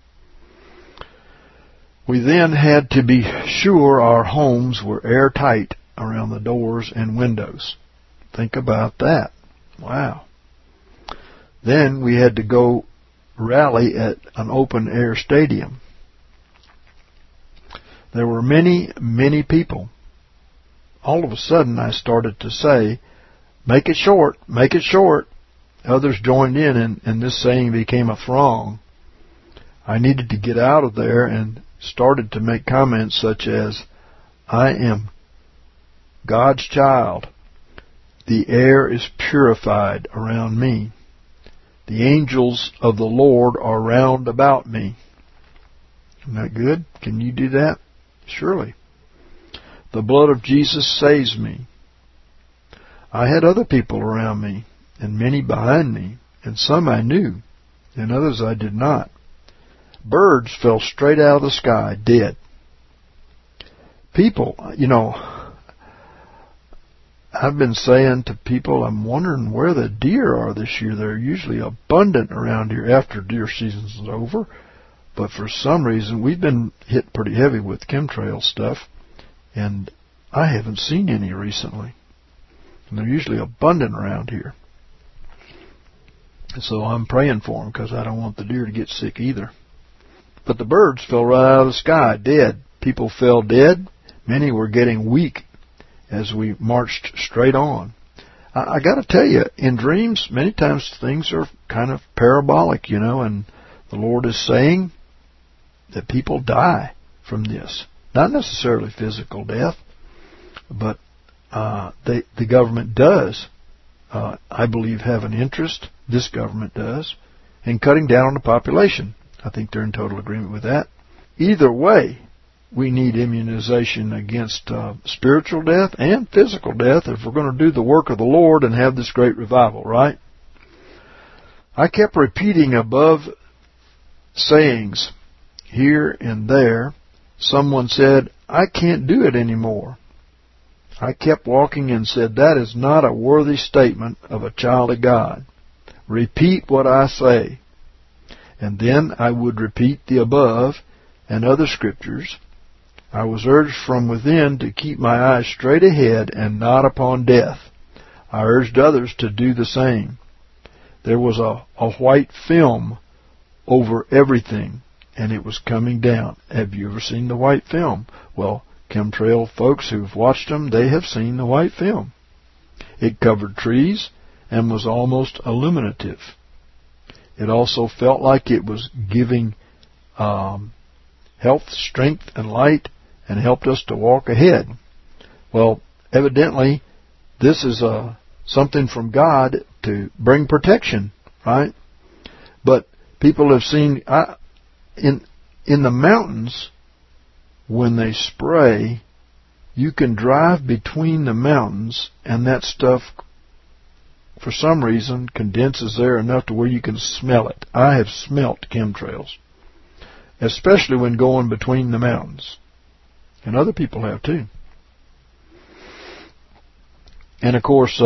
We then had to be sure our homes were airtight around the doors and windows. Think about that. Wow. Then we had to go rally at an open-air stadium. There were many, many people. All of a sudden I started to say, "Make it short, make it short." Others joined in, and this saying became a throng. I needed to get out of there and started to make comments such as, "I am God's child. The air is purified around me. The angels of the Lord are round about me." Isn't that good? Can you do that? Surely. "The blood of Jesus saves me." I had other people around me, and many behind me, and some I knew, and others I did not. Birds fell straight out of the sky, dead. People, I've been saying to people, I'm wondering where the deer are this year. They're usually abundant around here after deer season's over. But for some reason, we've been hit pretty heavy with chemtrail stuff, and I haven't seen any recently. And they're usually abundant around here. So I'm praying for them because I don't want the deer to get sick either. But the birds fell right out of the sky, dead. People fell dead. Many were getting weak as we marched straight on. I got to tell you, in dreams, many times things are kind of parabolic, and the Lord is saying that people die from this. Not necessarily physical death, but the government does, I believe, have an interest, this government does, in cutting down on the population. I think they're in total agreement with that. Either way, we need immunization against spiritual death and physical death if we're going to do the work of the Lord and have this great revival, right? I kept repeating above sayings here and there. Someone said, "I can't do it anymore." I kept walking and said, "That is not a worthy statement of a child of God. Repeat what I say." And then I would repeat the above and other scriptures. I was urged from within to keep my eyes straight ahead and not upon death. I urged others to do the same. There was a white film over everything, and it was coming down. Have you ever seen the white film? Well, chemtrail folks who've watched them, they have seen the white film. It covered trees and was almost illuminative. It also felt like it was giving health, strength, and light, and helped us to walk ahead. Well, evidently, this is something from God to bring protection, right? But people have seen in the mountains, when they spray, you can drive between the mountains, and that stuff, for some reason, condenses there enough to where you can smell it. I have smelt chemtrails, especially when going between the mountains. And other people have too. And of course,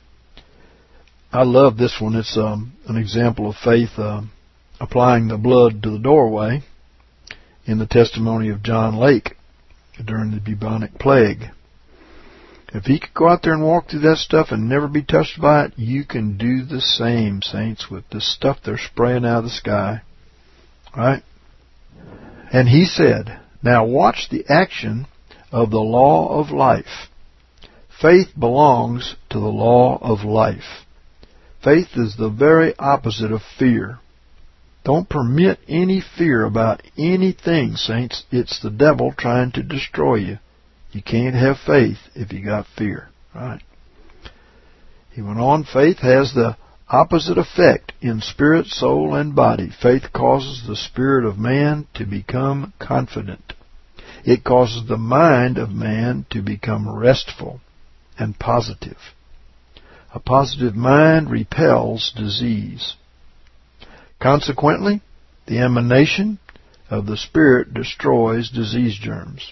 I love this one. It's an example of faith applying the blood to the doorway in the testimony of John Lake during the bubonic plague. If he could go out there and walk through that stuff and never be touched by it, you can do the same, saints, with the stuff they're spraying out of the sky. Right? And he said, "Now watch the action of the law of life. Faith belongs to the law of life. Faith is the very opposite of fear. Don't permit any fear about anything, saints. It's the devil trying to destroy you. You can't have faith if you got fear, right? He went on, faith has the opposite effect in spirit, soul, and body. Faith causes the spirit of man to become confident. It causes the mind of man to become restful and positive. A positive mind repels disease. Consequently, the emanation of the Spirit destroys disease germs.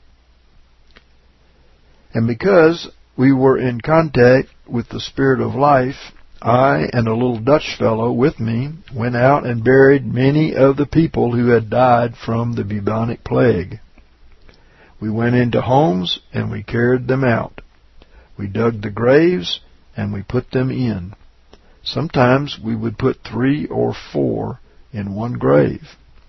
And because we were in contact with the Spirit of life, I and a little Dutch fellow with me went out and buried many of the people who had died from the bubonic plague. We went into homes and we carried them out. We dug the graves and we put them in. Sometimes we would put 3 or 4 in one grave.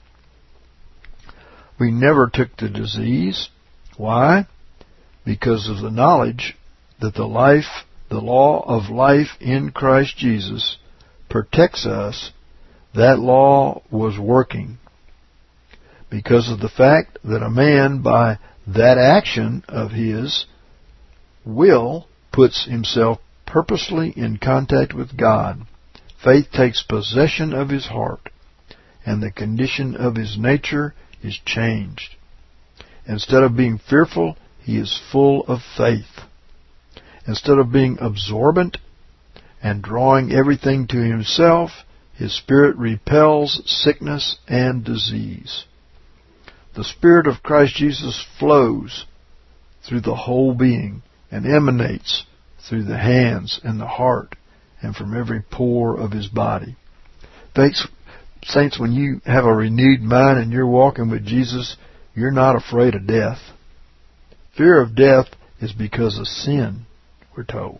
We never took the disease. Why? Because of the knowledge that the law of life in Christ Jesus protects us. That law was working. Because of the fact that a man, by that action of his will, puts himself purposely in contact with God. Faith takes possession of his heart, and the condition of his nature is changed. Instead of being fearful, he is full of faith. Instead of being absorbent and drawing everything to himself, his spirit repels sickness and disease. The Spirit of Christ Jesus flows through the whole being and emanates through the hands and the heart and from every pore of his body. Saints, when you have a renewed mind and you're walking with Jesus, you're not afraid of death. Fear of death is because of sin, we're told.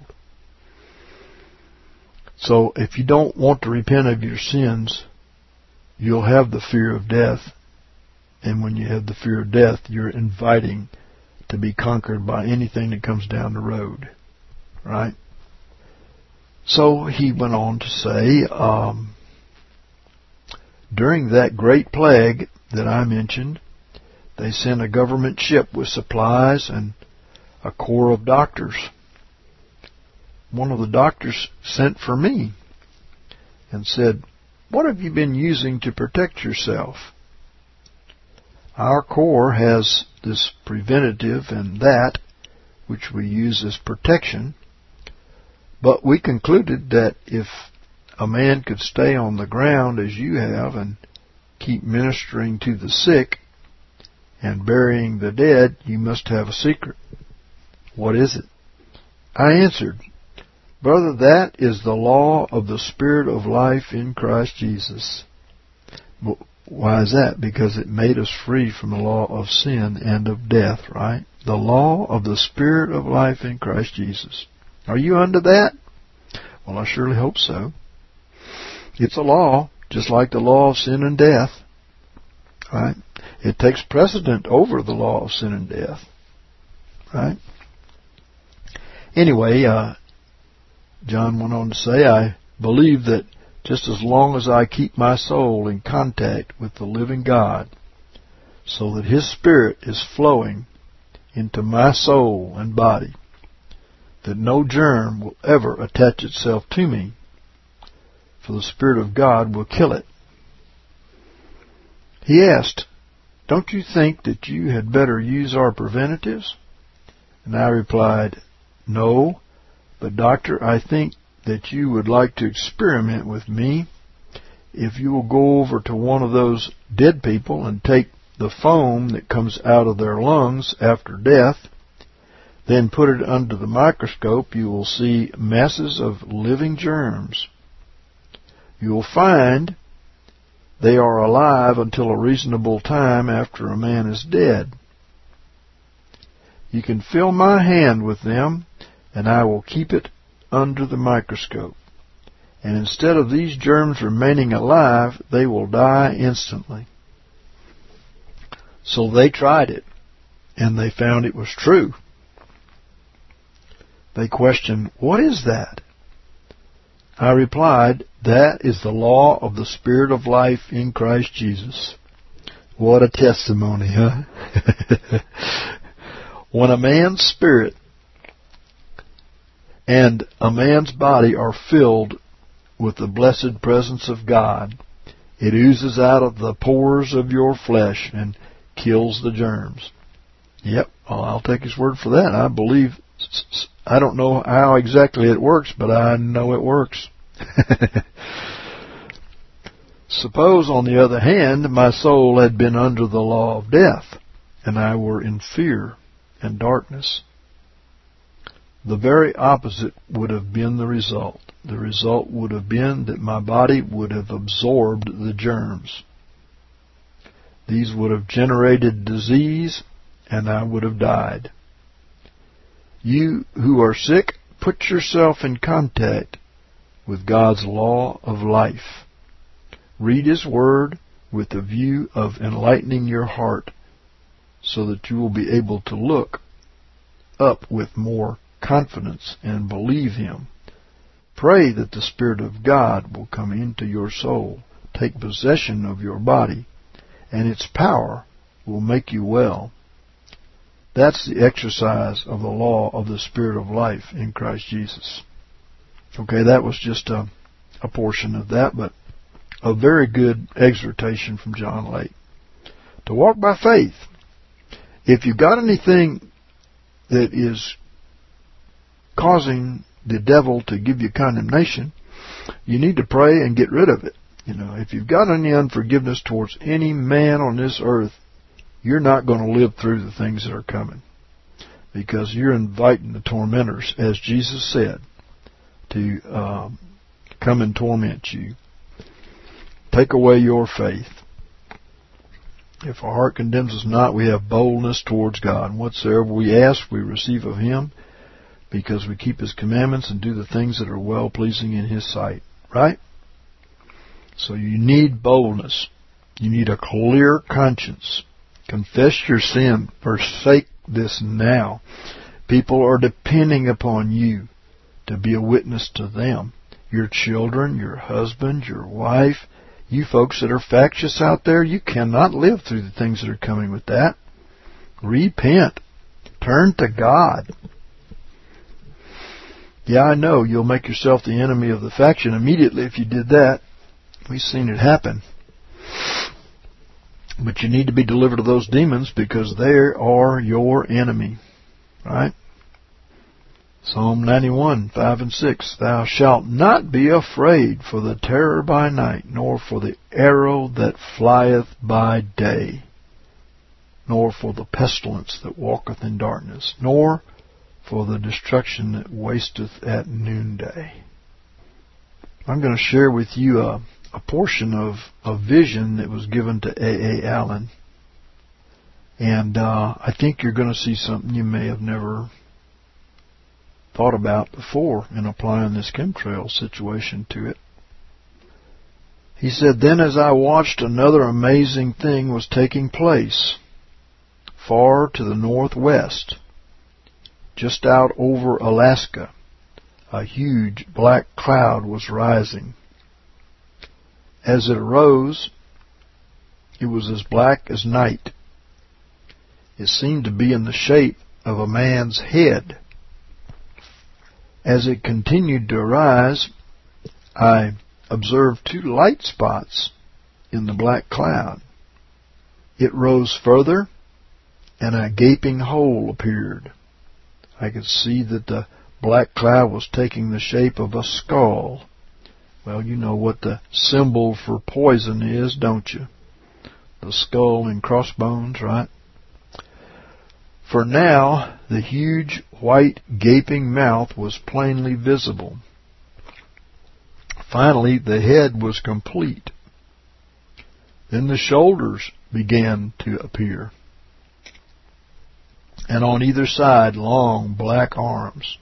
So if you don't want to repent of your sins, you'll have the fear of death. And when you have the fear of death, you're inviting to be conquered by anything that comes down the road. Right? So he went on to say, during that great plague that I mentioned, they sent a government ship with supplies and a corps of doctors. One of the doctors sent for me and said, "What have you been using to protect yourself?" Our corps has this preventative and that, which we use as protection. But we concluded that if a man could stay on the ground as you have and keep ministering to the sick and burying the dead, you must have a secret. What is it? I answered, "Brother, that is the law of the Spirit of life in Christ Jesus." Why is that? Because it made us free from the law of sin and of death, right? The law of the Spirit of life in Christ Jesus. Are you under that? Well, I surely hope so. It's a law, just like the law of sin and death, right? It takes precedent over the law of sin and death, right? Anyway, John went on to say, I believe that just as long as I keep my soul in contact with the living God, so that His Spirit is flowing into my soul and body, that no germ will ever attach itself to me, for the Spirit of God will kill it. He asked, "Don't you think that you had better use our preventatives?" And I replied, "No, but doctor, I think that you would like to experiment with me. If you will go over to one of those dead people and take the foam that comes out of their lungs after death, then put it under the microscope, you will see masses of living germs. You will find they are alive until a reasonable time after a man is dead. You can fill my hand with them, and I will keep it under the microscope. And instead of these germs remaining alive, they will die instantly." So they tried it, and they found it was true. They questioned, "What is that?" I replied, that is the law of the Spirit of life in Christ Jesus. What a testimony, huh? When a man's spirit and a man's body are filled with the blessed presence of God, it oozes out of the pores of your flesh and kills the germs. Yep, I'll take his word for that. I believe, I don't know how exactly it works, but I know it works. Suppose, on the other hand, my soul had been under the law of death, and I were in fear and darkness. The very opposite would have been the result. The result would have been that my body would have absorbed the germs. These would have generated disease, and I would have died. You who are sick, put yourself in contact with God's law of life. Read His Word with the view of enlightening your heart so that you will be able to look up with more confidence and believe Him. Pray that the Spirit of God will come into your soul, take possession of your body, and its power will make you well. That's the exercise of the law of the Spirit of life in Christ Jesus. Okay, that was just a portion of that, but a very good exhortation from John Lake. To walk by faith. If you've got anything that is causing the devil to give you condemnation, you need to pray and get rid of it. You know, if you've got any unforgiveness towards any man on this earth, you're not going to live through the things that are coming, because you're inviting the tormentors, as Jesus said, to come and torment you. Take away your faith. If our heart condemns us not, we have boldness towards God. And whatsoever we ask, we receive of Him, because we keep His commandments and do the things that are well-pleasing in His sight. Right? So you need boldness. You need a clear conscience. Confess your sin. Forsake this now. People are depending upon you to be a witness to them. Your children, your husband, your wife. You folks that are factious out there, you cannot live through the things that are coming with that. Repent. Turn to God. Yeah, I know you'll make yourself the enemy of the faction immediately if you did that. We've seen it happen. But you need to be delivered of those demons, because they are your enemy. Right? Psalm 91, 5 and 6. Thou shalt not be afraid for the terror by night, nor for the arrow that flieth by day, nor for the pestilence that walketh in darkness, nor for the destruction that wasteth at noonday. I'm going to share with you a portion of a vision that was given to A.A. Allen. And I think you're going to see something you may have never thought about before in applying this chemtrail situation to it. He said, then as I watched, another amazing thing was taking place far to the northwest, just out over Alaska. A huge black cloud was rising. As it arose, it was as black as night. It seemed to be in the shape of a man's head. As it continued to arise, I observed two light spots in the black cloud. It rose further, and a gaping hole appeared. I could see that the black cloud was taking the shape of a skull. Well, you know what the symbol for poison is, don't you? The skull and crossbones, right? For now, the huge, white, gaping mouth was plainly visible. Finally, the head was complete. Then the shoulders began to appear, and on either side, long, black arms.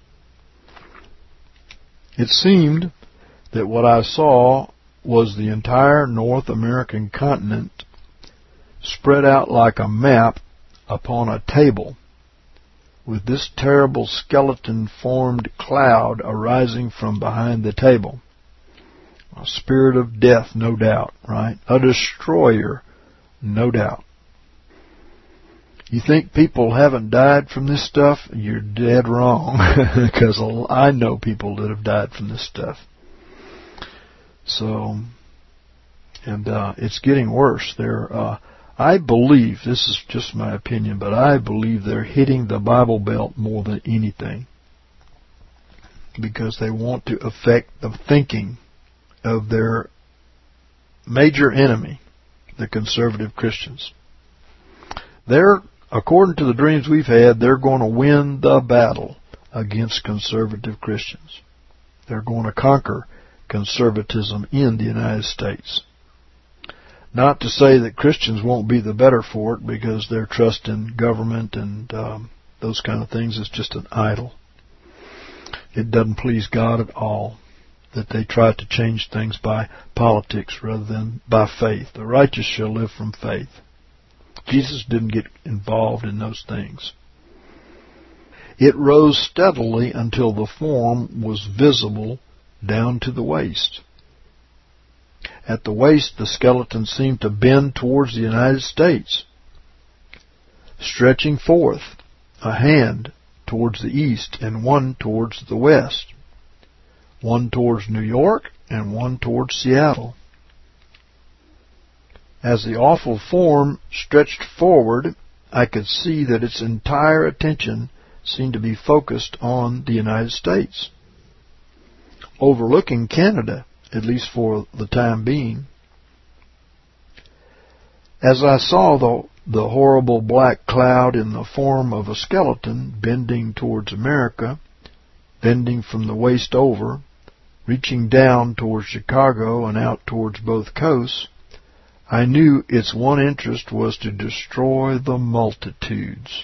It seemed that what I saw was the entire North American continent spread out like a map upon a table, with this terrible skeleton-formed cloud arising from behind the table. A spirit of death, no doubt, right? A destroyer, no doubt. You think people haven't died from this stuff? You're dead wrong, because I know people that have died from this stuff. So, and it's getting worse. I believe, this is just my opinion, but I believe they're hitting the Bible Belt more than anything, because they want to affect the thinking of their major enemy, the conservative Christians. According to the dreams we've had, they're going to win the battle against conservative Christians. They're going to conquer conservatism in the United States. Not to say that Christians won't be the better for it, because their trust in government and those kind of things is just an idol. It doesn't please God at all that they try to change things by politics rather than by faith. The righteous shall live from faith. Jesus didn't get involved in those things. It rose steadily until the form was visible down to the waist. At the waist, the skeleton seemed to bend towards the United States, stretching forth a hand towards the east and one towards the west, one towards New York and one towards Seattle. As the awful form stretched forward, I could see that its entire attention seemed to be focused on the United States, overlooking Canada, at least for the time being. As I saw the horrible black cloud in the form of a skeleton bending towards America, bending from the waist over, reaching down towards Chicago and out towards both coasts, I knew its one interest was to destroy the multitudes.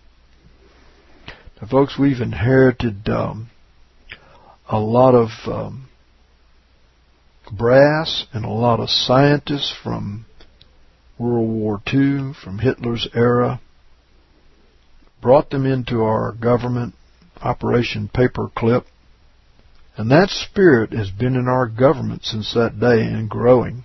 Now, folks, we've inherited a lot of brass and a lot of scientists from World War II, from Hitler's era, brought them into our government, Operation Paperclip, and that spirit has been in our government since that day and growing.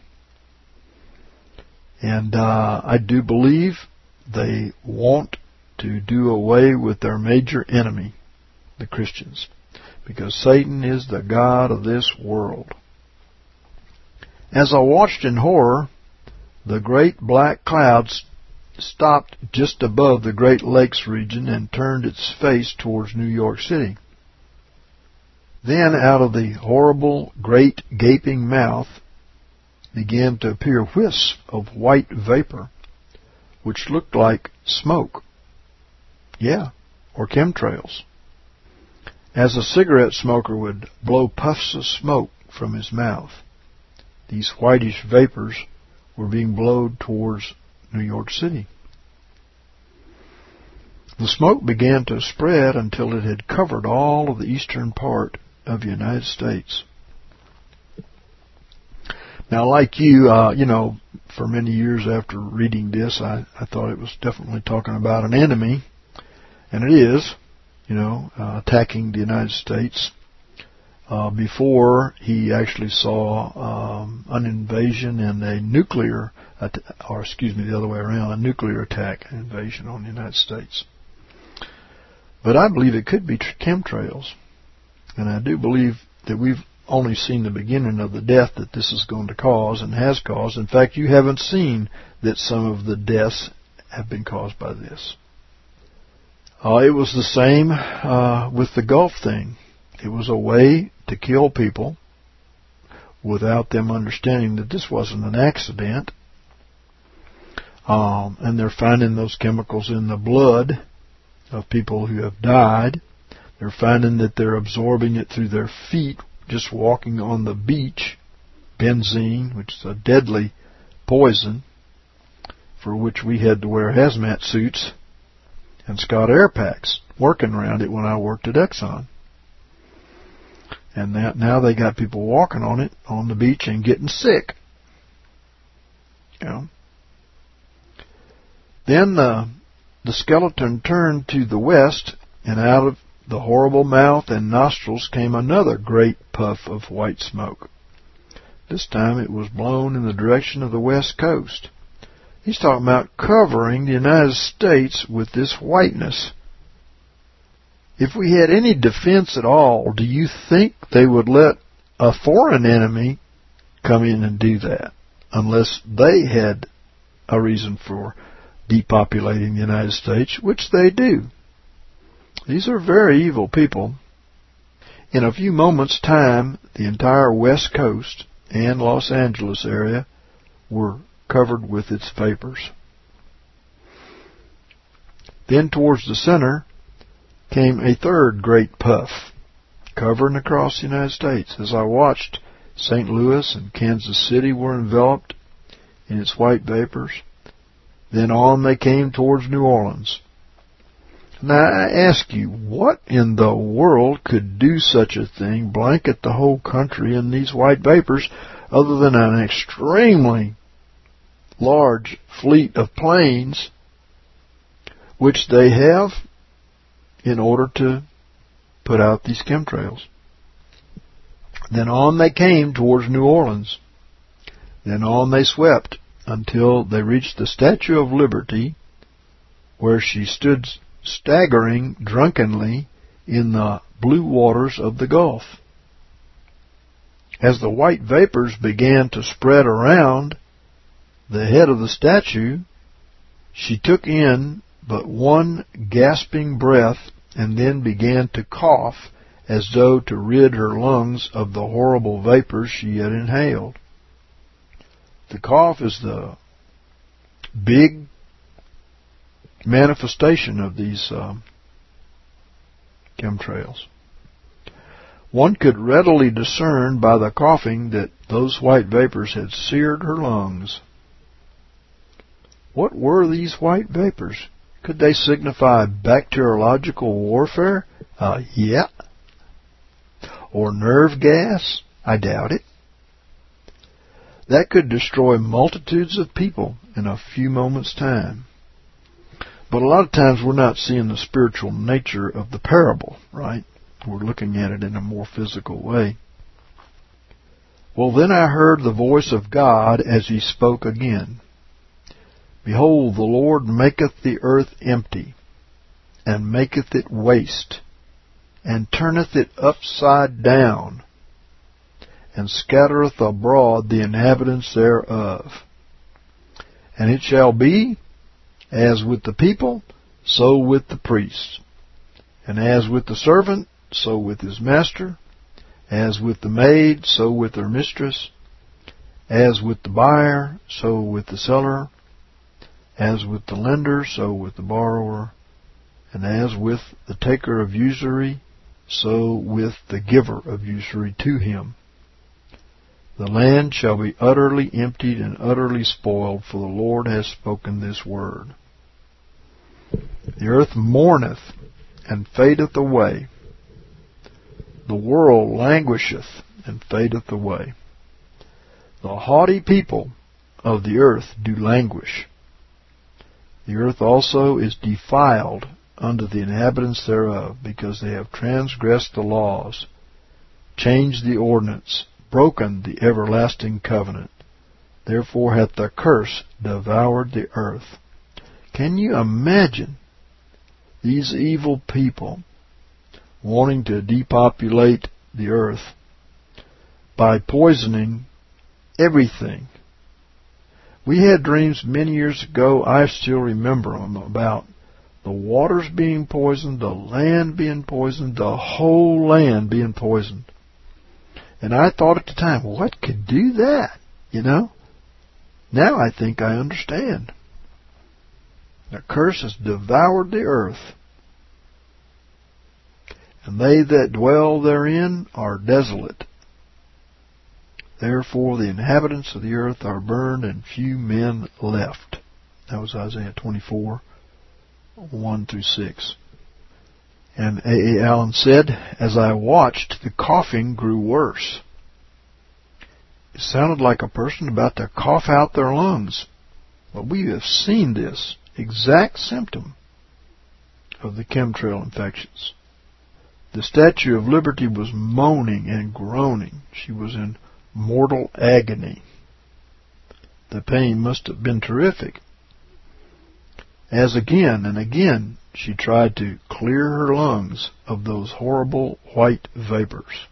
And I do believe they want to do away with their major enemy, the Christians, because Satan is the god of this world. As I watched in horror, the great black clouds stopped just above the Great Lakes region and turned its face towards New York City. Then out of the horrible, great, gaping mouth began to appear whiffs of white vapor, which looked like smoke. Yeah, or chemtrails. As a cigarette smoker would blow puffs of smoke from his mouth, these whitish vapors were being blown towards New York City. The smoke began to spread until it had covered all of the eastern part of the United States. Now, like you, for many years after reading this, I thought it was definitely talking about an enemy, and it is, attacking the United States. Before he actually saw an invasion and a nuclear, the other way around, a nuclear attack, an invasion on the United States. But I believe it could be chemtrails, and I do believe that we've only seen the beginning of the death that this is going to cause and has caused. In fact, you haven't seen that some of the deaths have been caused by this. It was the same with the Gulf thing. It was a way to kill people without them understanding that this wasn't an accident. And they're finding those chemicals in the blood of people who have died. They're finding that they're absorbing it through their feet just walking on the beach. Benzene, which is a deadly poison for which we had to wear hazmat suits and Scott Air Packs working around it when I worked at Exxon. And now they got people walking on it on the beach and getting sick. Then the skeleton turned to the west, and out of the horrible mouth and nostrils came another great puff of white smoke. This time it was blown in the direction of the west coast. He's talking about covering the United States with this whiteness. If we had any defense at all, do you think they would let a foreign enemy come in and do that? Unless they had a reason for depopulating the United States, which they do. These are very evil people. In a few moments' time, the entire west coast and Los Angeles area were covered with its vapors. Then towards the center came a third great puff, covering across the United States. As I watched, St. Louis and Kansas City were enveloped in its white vapors. Then on they came towards New Orleans. Now I ask you, what in the world could do such a thing, blanket the whole country in these white vapors, other than an extremely large fleet of planes, which they have in order to put out these chemtrails? Then on they came towards New Orleans. Then on they swept until they reached the Statue of Liberty, where she stood staggering drunkenly in the blue waters of the Gulf. As the white vapors began to spread around the head of the statue, she took in but one gasping breath and then began to cough as though to rid her lungs of the horrible vapors she had inhaled. The cough is the big manifestation of these chemtrails. One could readily discern by the coughing that those white vapors had seared her lungs. What were these white vapors? Could they signify bacteriological warfare? Yeah. Or nerve gas? I doubt it. That could destroy multitudes of people in a few moments' time. But a lot of times we're not seeing the spiritual nature of the parable, right? We're looking at it in a more physical way. Well, then I heard the voice of God as he spoke again. Behold, the Lord maketh the earth empty, and maketh it waste, and turneth it upside down, and scattereth abroad the inhabitants thereof. And it shall be, as with the people, so with the priest, and as with the servant, so with his master, as with the maid, so with her mistress, as with the buyer, so with the seller, as with the lender, so with the borrower, and as with the taker of usury, so with the giver of usury to him. The land shall be utterly emptied and utterly spoiled, for the Lord has spoken this word. The earth mourneth and fadeth away. The world languisheth and fadeth away. The haughty people of the earth do languish. The earth also is defiled unto the inhabitants thereof, because they have transgressed the laws, changed the ordinance, broken the everlasting covenant. Therefore hath the curse devoured the earth. Can you imagine these evil people wanting to depopulate the earth by poisoning everything? We had dreams many years ago, I still remember them, about the waters being poisoned, the land being poisoned, the whole land being poisoned. And I thought at the time, what could do that? You know? Now I think I understand. The curse has devoured the earth, and they that dwell therein are desolate. Therefore the inhabitants of the earth are burned, and few men left. That was Isaiah 24, 1-6. And A. Allen said, as I watched, the coughing grew worse. It sounded like a person about to cough out their lungs. But we have seen this exact symptom of the chemtrail infections. The Statue of Liberty was moaning and groaning. She was in mortal agony. The pain must have been terrific, as again and again she tried to clear her lungs of those horrible white vapors.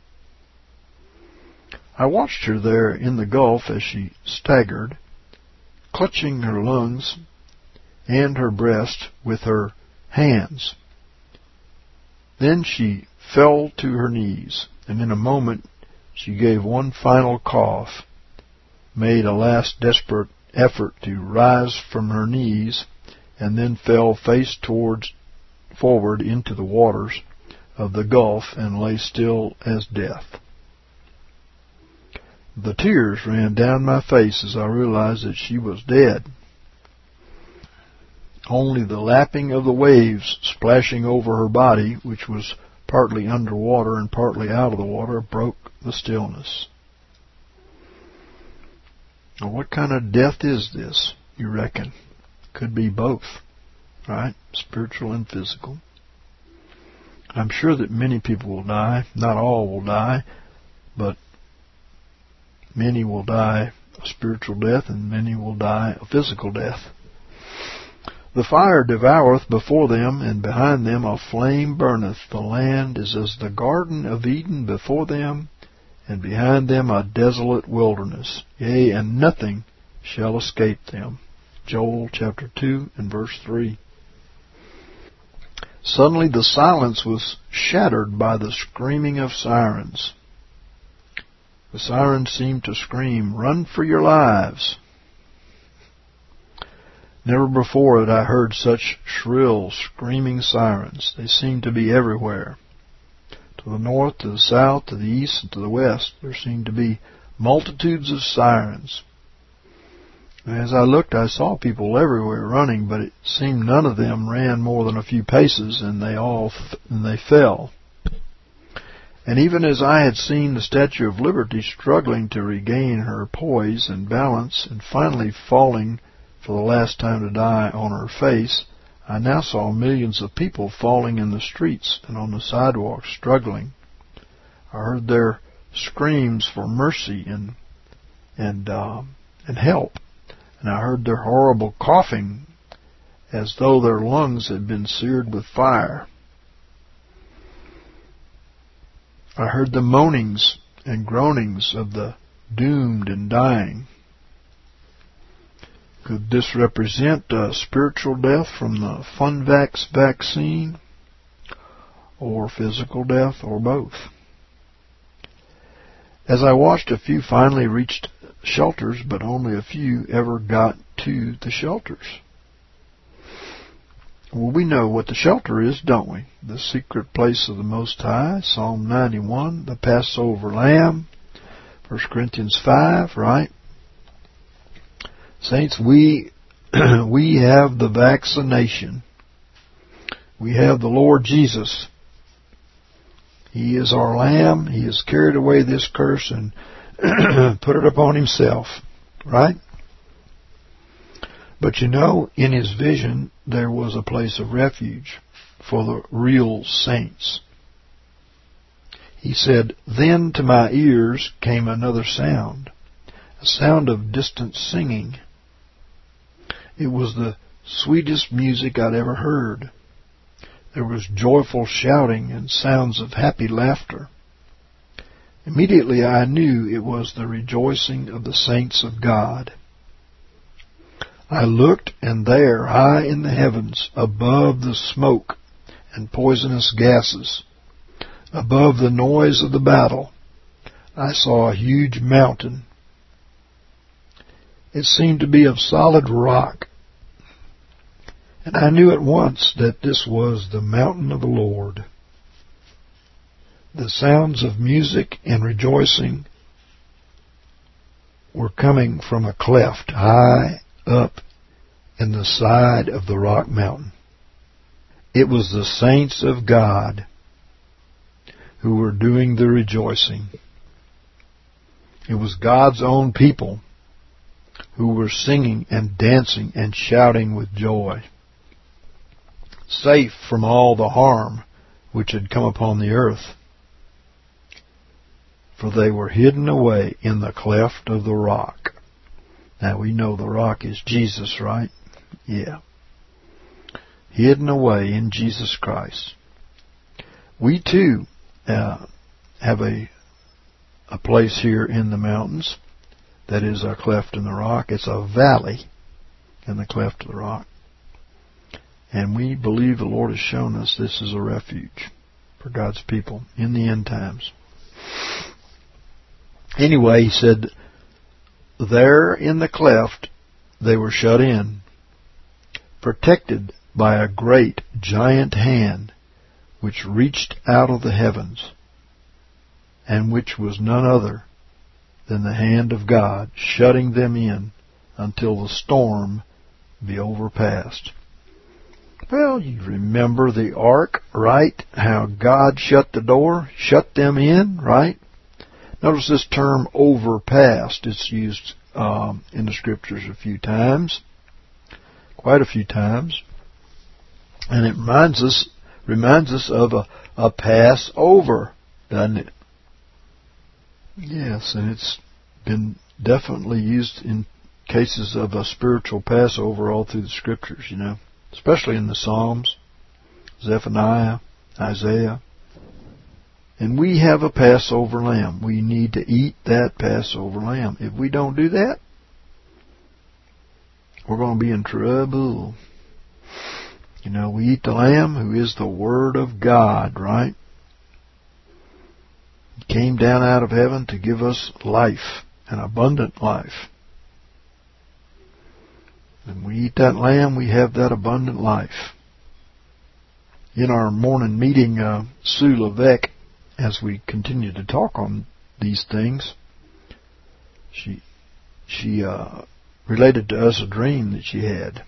I watched her there in the gulf as she staggered, clutching her lungs and her breast with her hands. Then she fell to her knees, and in a moment she gave one final cough, made a last desperate effort to rise from her knees, and then fell face forward into the waters of the gulf and lay still as death. The tears ran down my face as I realized that she was dead. Only the lapping of the waves splashing over her body, which was partly underwater and partly out of the water, broke the stillness. Now, what kind of death is this, you reckon? Could be both, right? Spiritual and physical. I'm sure that many people will die. Not all will die, but many will die a spiritual death and many will die a physical death. The fire devoureth before them, and behind them a flame burneth. The land is as the Garden of Eden before them, and behind them a desolate wilderness. Yea, and nothing shall escape them. Joel chapter 2 and verse 3. Suddenly the silence was shattered by the screaming of sirens. The sirens seemed to scream, "Run for your lives." Never before had I heard such shrill, screaming sirens. They seemed to be everywhere. To the north, to the south, to the east, and to the west, there seemed to be multitudes of sirens. As I looked, I saw people everywhere running, but it seemed none of them ran more than a few paces, and they fell. And even as I had seen the Statue of Liberty struggling to regain her poise and balance, and finally falling for the last time to die on her face, I now saw millions of people falling in the streets and on the sidewalks, struggling. I heard their screams for mercy and help, and I heard their horrible coughing as though their lungs had been seared with fire. I heard the moanings and groanings of the doomed and dying. Could this represent a spiritual death from the Funvax vaccine, or physical death, or both? As I watched, a few finally reached shelters, but only a few ever got to the shelters. Well, we know what the shelter is, don't we? The secret place of the Most High, Psalm 91, the Passover Lamb, 1 Corinthians 5, right? Saints, we have the vaccination. We have the Lord Jesus. He is our Lamb. He has carried away this curse and put it upon Himself, right? But you know, in His vision, there was a place of refuge for the real saints. He said, "Then to my ears came another sound, a sound of distant singing. It was the sweetest music I'd ever heard. There was joyful shouting and sounds of happy laughter. Immediately I knew it was the rejoicing of the saints of God. I looked, and there, high in the heavens, above the smoke and poisonous gases, above the noise of the battle, I saw a huge mountain. It seemed to be of solid rock, and I knew at once that this was the mountain of the Lord. The sounds of music and rejoicing were coming from a cleft high up in the side of the rock mountain. It was the saints of God who were doing the rejoicing. It was God's own people who were singing and dancing and shouting with joy, safe from all the harm which had come upon the earth. for they were hidden away in the cleft of the rock. Now we know the rock is Jesus, right? Yeah. Hidden away in Jesus Christ. We too have a place here in the mountains that is a cleft in the rock. It's a valley in the cleft of the rock. And we believe the Lord has shown us this is a refuge for God's people in the end times. Anyway, he said, there in the cleft they were shut in, protected by a great giant hand which reached out of the heavens, and which was none other than the hand of God, shutting them in until the storm be overpast. Well, you remember the ark, right? How God shut the door, shut them in, right? Notice this term overpast. It's used in the Scriptures a few times, quite a few times. And it reminds us of a Passover, doesn't it? Yes, and it's been definitely used in cases of a spiritual Passover all through the Scriptures, you know, especially in the Psalms, Zephaniah, Isaiah. And we have a Passover lamb. We need to eat that Passover lamb. If we don't do that, we're going to be in trouble. You know, we eat the lamb who is the Word of God, right? He came down out of heaven to give us life, an abundant life. When we eat that lamb, we have that abundant life. In our morning meeting, Sue Levesque, as we continue to talk on these things, she related to us a dream that she had.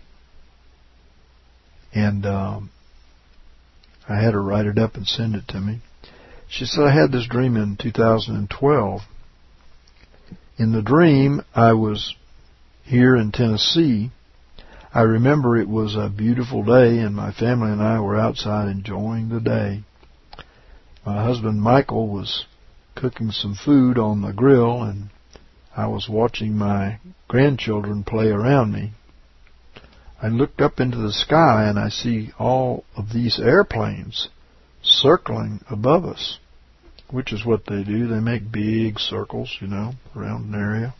And I had her write it up and send it to me. She said, I had this dream in 2012. In the dream, I was here in Tennessee. I remember it was a beautiful day, and my family and I were outside enjoying the day. My husband Michael was cooking some food on the grill, and I was watching my grandchildren play around me. I looked up into the sky, and I see all of these airplanes circling above us, which is what they do. They make big circles, you know, around an area.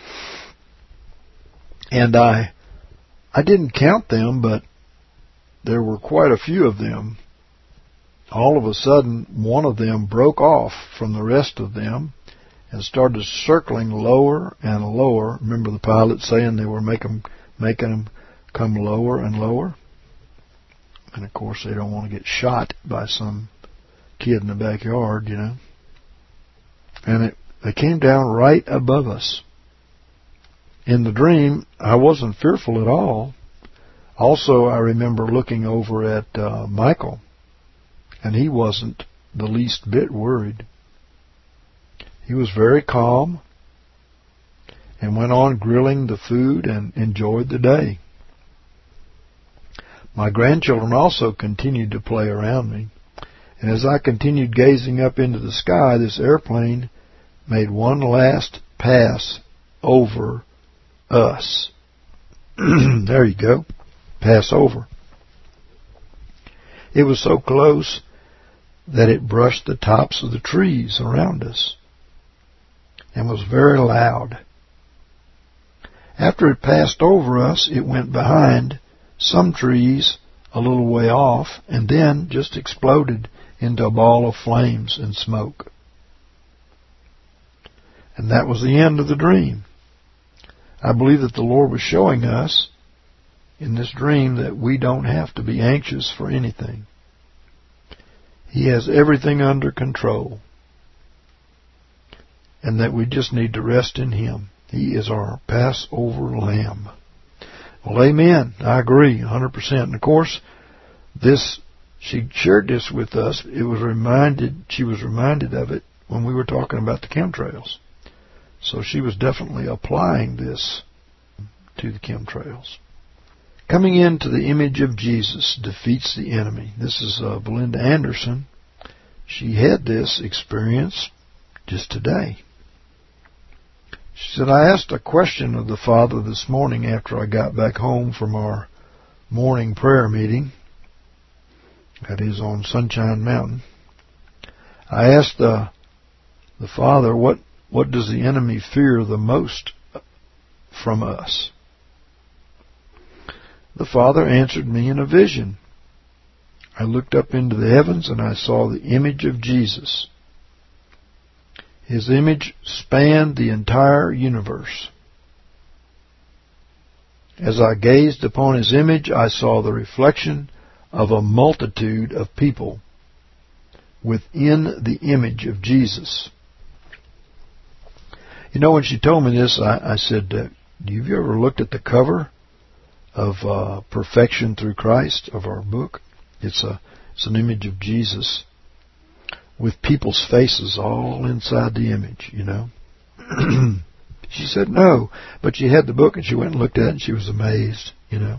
And I didn't count them, but there were quite a few of them. All of a sudden, one of them broke off from the rest of them and started circling lower and lower. Remember the pilot saying they were making them come lower and lower? And of course, they don't want to get shot by some kid in the backyard, you know. And they came down right above us. In the dream, I wasn't fearful at all. Also, I remember looking over at Michael, and he wasn't the least bit worried. He was very calm and went on grilling the food and enjoyed the day. My grandchildren also continued to play around me, and as I continued gazing up into the sky, this airplane made one last pass over us. There you go. Pass over. It was so close that it brushed the tops of the trees around us and was very loud. After it passed over us, it went behind some trees a little way off and then just exploded into a ball of flames and smoke. And that was the end of the dream. I believe that the Lord was showing us in this dream that we don't have to be anxious for anything. He has everything under control. And that we just need to rest in Him. He is our Passover Lamb. Well, amen. I agree 100%. And of course, she shared this with us. She was reminded of it when we were talking about the chemtrails. So she was definitely applying this to the chemtrails. Coming into the image of Jesus defeats the enemy. This is Belinda Anderson. She had this experience just today. She said, I asked a question of the Father this morning after I got back home from our morning prayer meeting. That is on Sunshine Mountain. I asked the Father, what does the enemy fear the most from us? The Father answered me in a vision. I looked up into the heavens and I saw the image of Jesus. His image spanned the entire universe. As I gazed upon His image, I saw the reflection of a multitude of people within the image of Jesus. You know, when she told me this, I said, have you ever looked at the cover of Perfection Through Christ, of our book? It's an image of Jesus with people's faces all inside the image, you know. She said no, but she had the book and she went and looked at it and she was amazed, you know.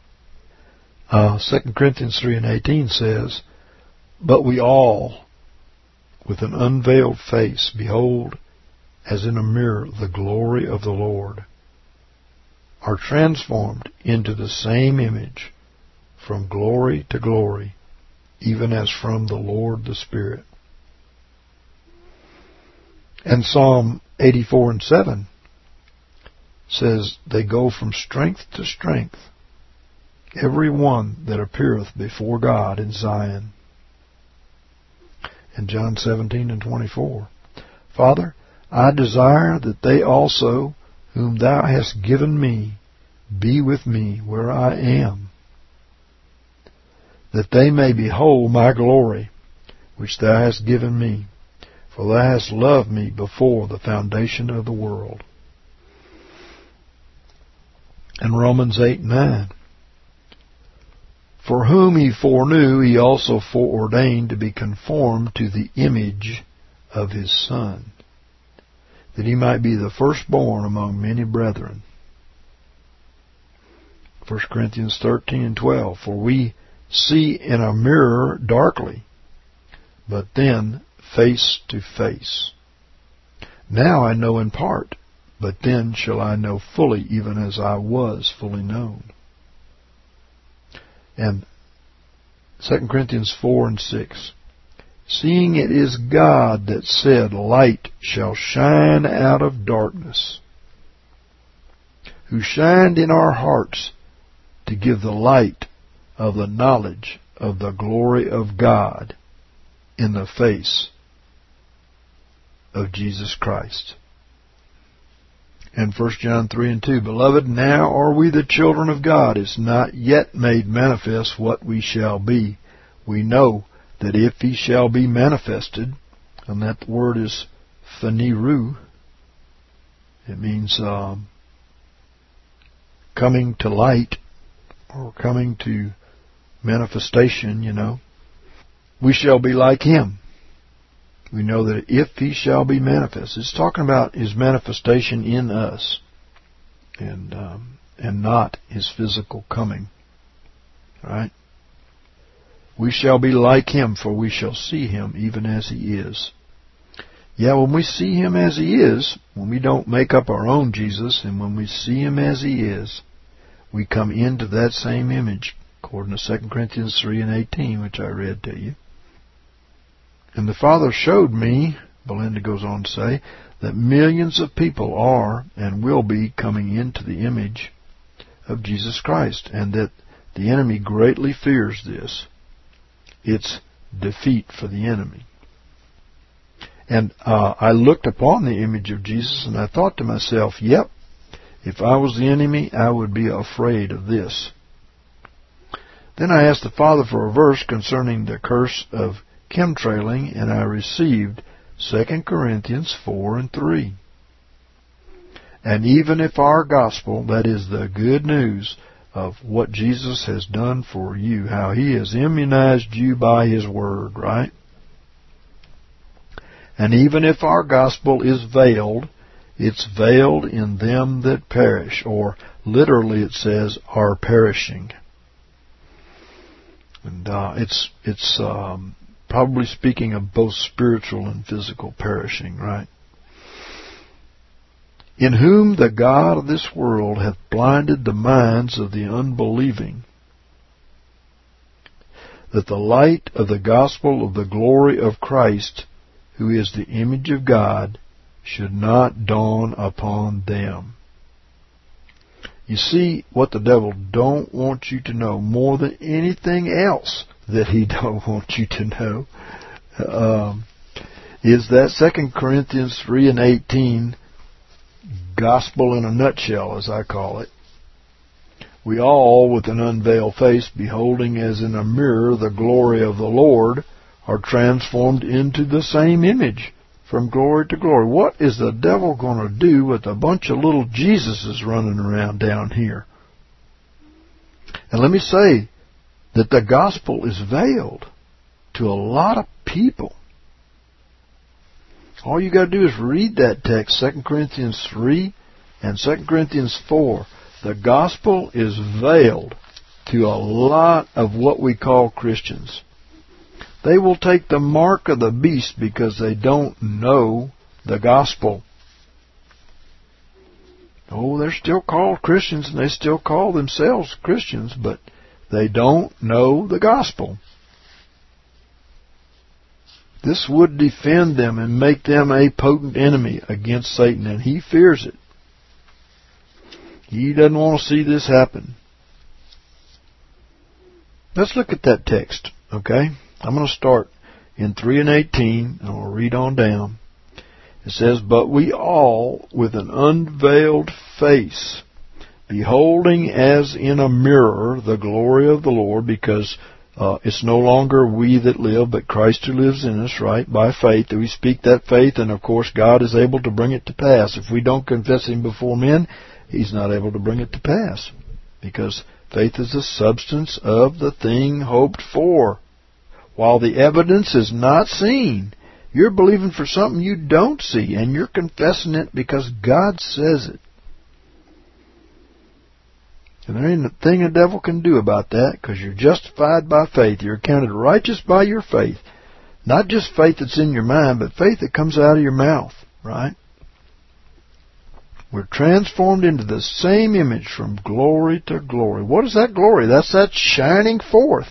2 Corinthians 3:18 says, but we all, with an unveiled face, behold, as in a mirror, the glory of the Lord, are transformed into the same image from glory to glory, even as from the Lord the Spirit. And Psalm 84:7 says, they go from strength to strength, every one that appeareth before God in Zion. And John 17:24, Father, I desire that they also, whom Thou hast given me, be with me where I am, that they may behold my glory, which Thou hast given me, for Thou hast loved me before the foundation of the world. And Romans 8:9, for whom He foreknew, He also foreordained to be conformed to the image of His Son, that He might be the firstborn among many brethren. 1 Corinthians 13:12, for we see in a mirror darkly, but then face to face. Now I know in part, but then shall I know fully, even as I was fully known. And 2 Corinthians 4:6, seeing it is God that said, light shall shine out of darkness, who shined in our hearts to give the light of the knowledge of the glory of God in the face of Jesus Christ. And 1 John 3:2, beloved, now are we the children of God. It's not yet made manifest what we shall be. We know that if He shall be manifested, and that word is phaniru, it means coming to light, or coming to manifestation, you know. We shall be like Him. We know that if He shall be manifest, it's talking about His manifestation in us, and not His physical coming. Right? We shall be like Him, for we shall see Him even as He is. Yeah, when we see Him as He is, when we don't make up our own Jesus, and when we see Him as He is, we come into that same image, according to 2 Corinthians 3:18, which I read to you. And the Father showed me, Belinda goes on to say, that millions of people are and will be coming into the image of Jesus Christ, and that the enemy greatly fears this. It's defeat for the enemy. And I looked upon the image of Jesus and I thought to myself, yep, if I was the enemy, I would be afraid of this. Then I asked the Father for a verse concerning the curse of chemtrailing, and I received 2 Corinthians 4:3. And even if our gospel, that is the good news of what Jesus has done for you, how He has immunized you by His word, right? And even if our gospel is veiled, it's veiled in them that perish, or literally it says, are perishing. And it's probably speaking of both spiritual and physical perishing, right? In whom the God of this world hath blinded the minds of the unbelieving, that the light of the gospel of the glory of Christ, who is the image of God, should not dawn upon them. You see, what the devil don't want you to know more than anything else that he don't want you to know is that 2 Corinthians 3:18 gospel in a nutshell, as I call it. We all, with an unveiled face, beholding as in a mirror the glory of the Lord, are transformed into the same image, from glory to glory. What is the devil going to do with a bunch of little Jesuses running around down here? And let me say that the gospel is veiled to a lot of people. All you got to do is read that text, 2 Corinthians 3 and 2 Corinthians 4. The gospel is veiled to a lot of what we call Christians. They will take the mark of the beast because they don't know the gospel. Oh, they're still called Christians and they still call themselves Christians, but they don't know the gospel. This would defend them and make them a potent enemy against Satan, and he fears it. He doesn't want to see this happen. Let's look at that text, okay? I'm going to start in 3:18, and I'll read on down. It says, "But we all, with an unveiled face, beholding as in a mirror the glory of the Lord," because it's no longer we that live, but Christ who lives in us, right? By faith. We speak that faith, and of course God is able to bring it to pass. If we don't confess Him before men, He's not able to bring it to pass. Because faith is the substance of the thing hoped for, while the evidence is not seen. You're believing for something you don't see, and you're confessing it because God says it. And there ain't a thing the devil can do about that, because you're justified by faith. You're counted righteous by your faith. Not just faith that's in your mind, but faith that comes out of your mouth, right? We're transformed into the same image from glory to glory. What is that glory? That's that shining forth.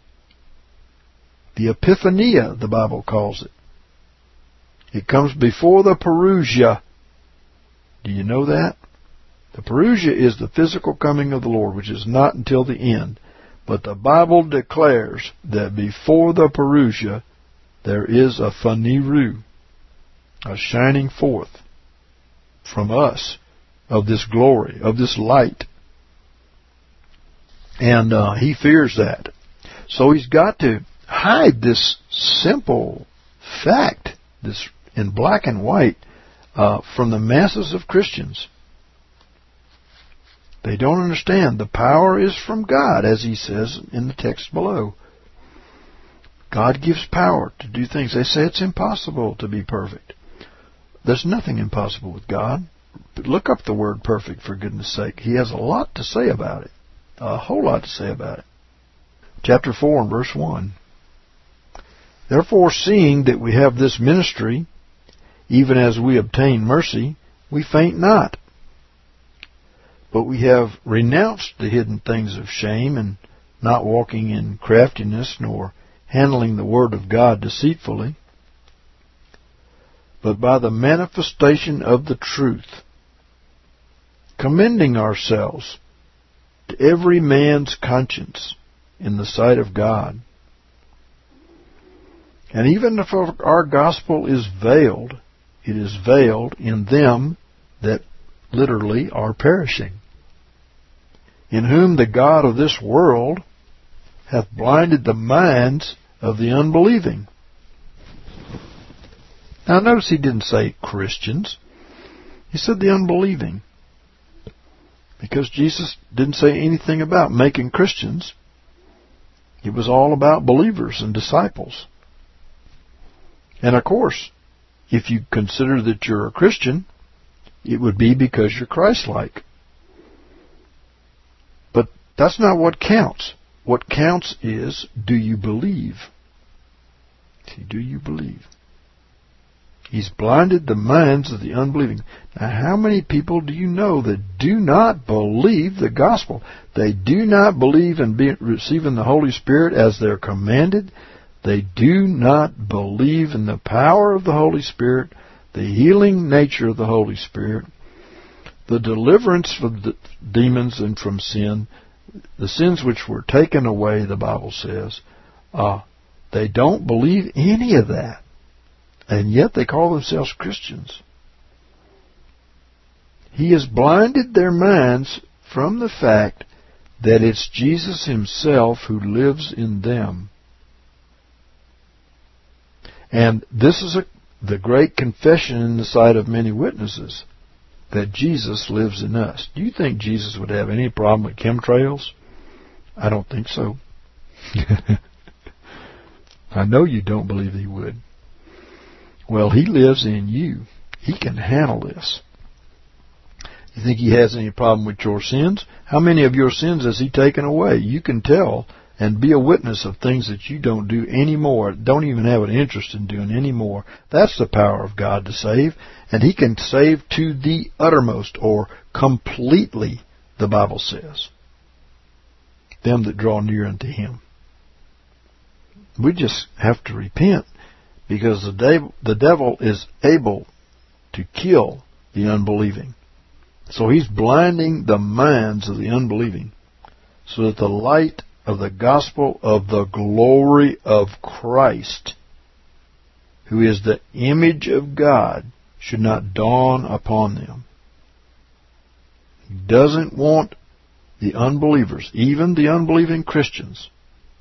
The epiphania, the Bible calls it. It comes before the parousia. Do you know that? The parousia is the physical coming of the Lord, which is not until the end. But the Bible declares that before the parousia, there is a phaneru, a shining forth from us of this glory, of this light. And he fears that. So he's got to hide this simple fact, this in black and white, from the masses of Christians. They don't understand. The power is from God, as he says in the text below. God gives power to do things. They say it's impossible to be perfect. There's nothing impossible with God. But look up the word perfect, for goodness sake. He has a lot to say about it. A whole lot to say about it. Chapter 4 and verse 1. "Therefore, seeing that we have this ministry, even as we obtain mercy, we faint not. But we have renounced the hidden things of shame, and not walking in craftiness, nor handling the word of God deceitfully, but by the manifestation of the truth, commending ourselves to every man's conscience in the sight of God. And even if our gospel is veiled, it is veiled in them that literally are perishing, in whom the God of this world hath blinded the minds of the unbelieving." Now notice he didn't say Christians. He said the unbelieving. Because Jesus didn't say anything about making Christians. It was all about believers and disciples. And of course, if you consider that you're a Christian, it would be because you're Christ-like. But that's not what counts. What counts is, do you believe? See, do you believe? He's blinded the minds of the unbelieving. Now, how many people do you know that do not believe the gospel? They do not believe in receiving the Holy Spirit as they're commanded. They do not believe in the power of the Holy Spirit, the healing nature of the Holy Spirit, the deliverance from the demons and from sin, the sins which were taken away, the Bible says. They don't believe any of that. And yet they call themselves Christians. He has blinded their minds from the fact that it's Jesus Himself who lives in them. And this is the great confession in the sight of many witnesses, that Jesus lives in us. Do you think Jesus would have any problem with chemtrails? I don't think so. I know you don't believe He would. Well, He lives in you. He can handle this. You think He has any problem with your sins? How many of your sins has He taken away? You can tell and be a witness of things that you don't do anymore, don't even have an interest in doing anymore. That's the power of God to save. And He can save to the uttermost, or completely, the Bible says, them that draw near unto Him. We just have to repent, because the devil is able to kill the unbelieving. So he's blinding the minds of the unbelieving, so that the light of the gospel of the glory of Christ, who is the image of God, should not dawn upon them. He doesn't want the unbelievers, even the unbelieving Christians,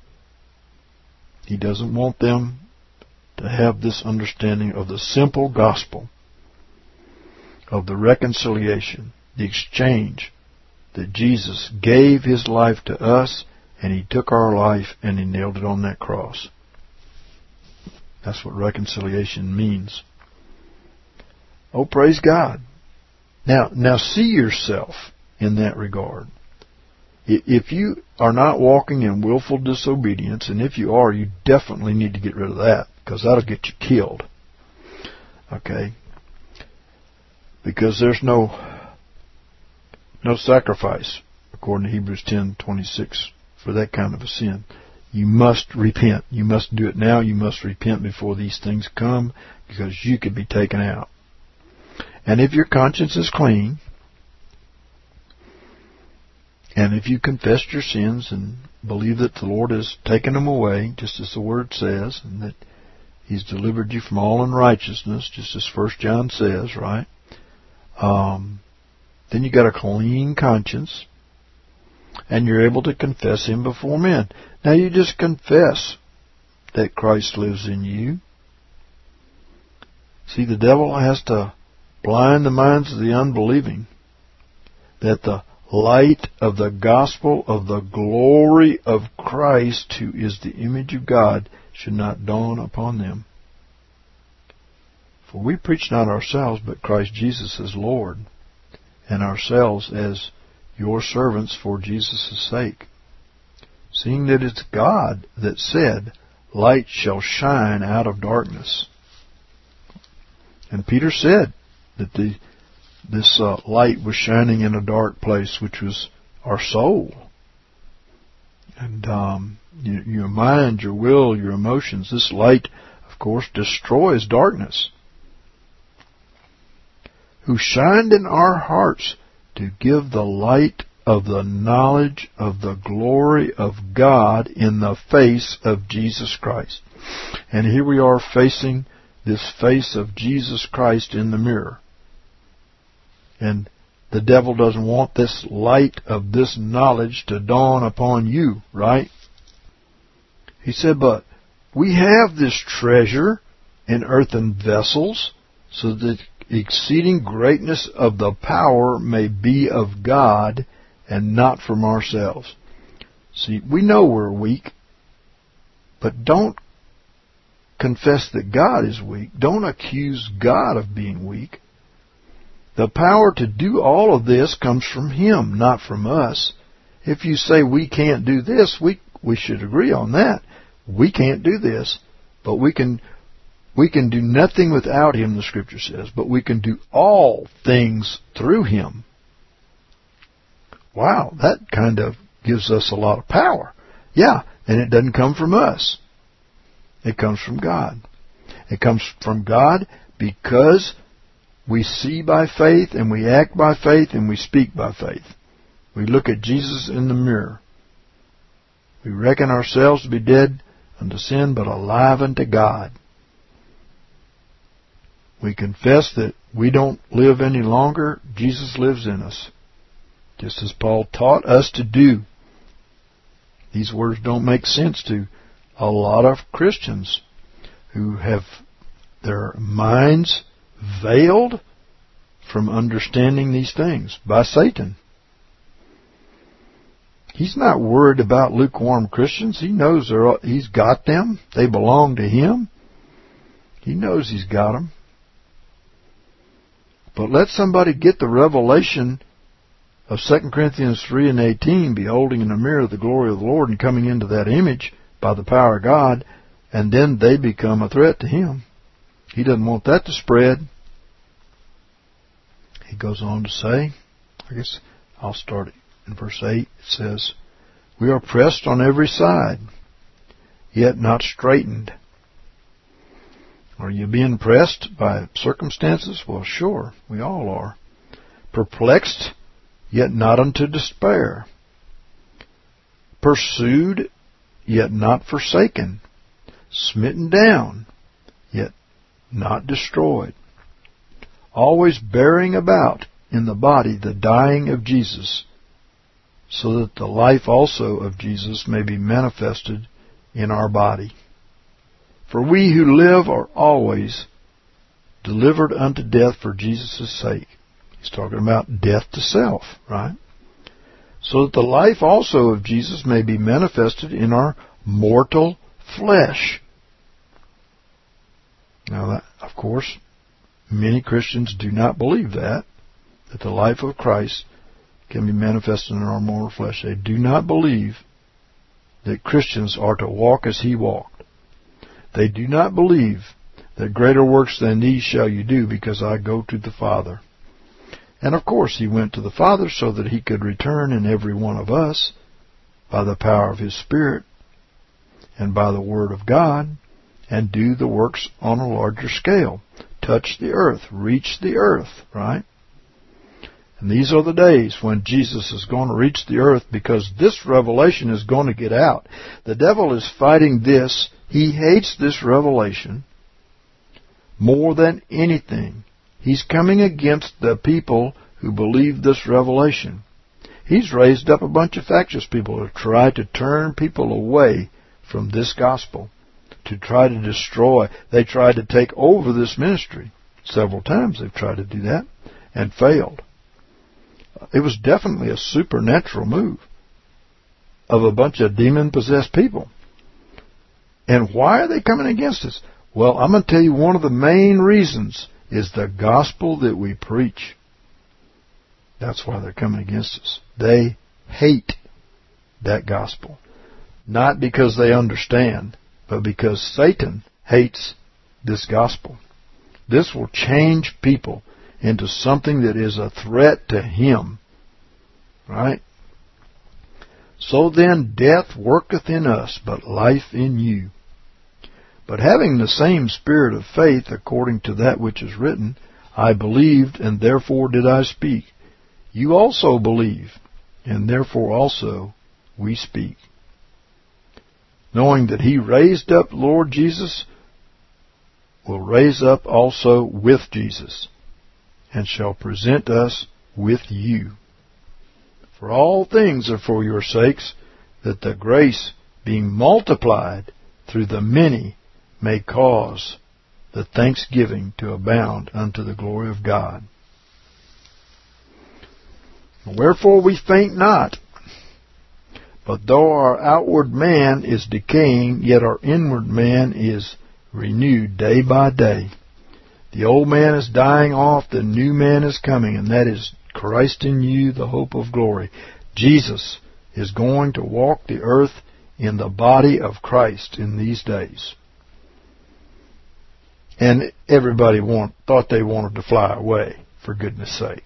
He doesn't want them to have this understanding of the simple gospel of the reconciliation, the exchange, that Jesus gave His life to us, and He took our life and He nailed it on that cross. That's what reconciliation means. Oh, praise God. Now see yourself in that regard. If you are not walking in willful disobedience, and if you are, you definitely need to get rid of that, because that'll get you killed. Okay? Because there's no sacrifice, according to Hebrews 10:26, for that kind of a sin. You must repent. You must do it now. You must repent before these things come, because you could be taken out. And if your conscience is clean, and if you confess your sins and believe that the Lord has taken them away, just as the Word says, and that He's delivered you from all unrighteousness, just as 1 John says, right? Then you got a clean conscience, and you're able to confess Him before men. Now you just confess that Christ lives in you. See, the devil has to blind the minds of the unbelieving, that the light of the gospel of the glory of Christ, who is the image of God, should not dawn upon them. For we preach not ourselves, but Christ Jesus as Lord, and ourselves as your servants for Jesus' sake. Seeing that it's God that said, light shall shine out of darkness. And Peter said that this light was shining in a dark place, which was our soul. And your mind, your will, your emotions. This light, of course, destroys darkness. Who shined in our hearts to give the light of the knowledge of the glory of God in the face of Jesus Christ. And here we are facing this face of Jesus Christ in the mirror. And the devil doesn't want this light of this knowledge to dawn upon you, right? He said, but we have this treasure in earthen vessels, so that the exceeding greatness of the power may be of God and not from ourselves. See, we know we're weak, but don't confess that God is weak. Don't accuse God of being weak. The power to do all of this comes from Him, not from us. If you say we can't do this, we should agree on that. We can't do this. But we can do nothing without Him, the Scripture says, but we can do all things through Him. Wow, that kind of gives us a lot of power. Yeah, and it doesn't come from us. It comes from God. It comes from God because we see by faith and we act by faith and we speak by faith. We look at Jesus in the mirror. We reckon ourselves to be dead unto sin, but alive unto God. We confess that we don't live any longer. Jesus lives in us, just as Paul taught us to do. These words don't make sense to a lot of Christians who have their minds veiled from understanding these things by Satan. He's not worried about lukewarm Christians. He knows he's got them. They belong to him. He knows he's got them. But let somebody get the revelation of 2 Corinthians 3 and 18, beholding in the mirror the glory of the Lord and coming into that image by the power of God, and then they become a threat to him. He doesn't want that to spread. He goes on to say, I guess I'll start in verse 8. It says, we are pressed on every side, yet not straitened. Are you being pressed by circumstances? Well, sure, we all are. Perplexed, yet not unto despair. Pursued, yet not forsaken. Smitten down, yet not destroyed. Always bearing about in the body the dying of Jesus, so that the life also of Jesus may be manifested in our body. For we who live are always delivered unto death for Jesus' sake. He's talking about death to self, right? So that the life also of Jesus may be manifested in our mortal flesh. Now, that, of course, many Christians do not believe that the life of Christ can be manifested in our mortal flesh. They do not believe that Christians are to walk as He walked. They do not believe that greater works than these shall you do, because I go to the Father. And of course He went to the Father so that He could return in every one of us by the power of His Spirit and by the Word of God, and do the works on a larger scale. Touch the earth, reach the earth, right? And these are the days when Jesus is going to reach the earth, because this revelation is going to get out. The devil is fighting this. He hates this revelation more than anything. He's coming against the people who believe this revelation. He's raised up a bunch of factious people to try to turn people away from this gospel, to try to destroy. They tried to take over this ministry. Several times they've tried to do that and failed. It was definitely a supernatural move of a bunch of demon-possessed people. And why are they coming against us? Well, I'm going to tell you one of the main reasons is the gospel that we preach. That's why they're coming against us. They hate that gospel. Not because they understand, but because Satan hates this gospel. This will change people into something that is a threat to him. Right? So then death worketh in us, but life in you. But having the same spirit of faith, according to that which is written, I believed, and therefore did I speak. You also believe, and therefore also we speak. Knowing that He raised up Lord Jesus, will raise up also with Jesus, and shall present us with you. For all things are for your sakes, that the grace being multiplied through the many may cause the thanksgiving to abound unto the glory of God. Wherefore we faint not, but though our outward man is decaying, yet our inward man is renewed day by day. The old man is dying off, the new man is coming, and that is Christ in you, the hope of glory. Jesus is going to walk the earth in the body of Christ in these days. And everybody thought they wanted to fly away, for goodness sake.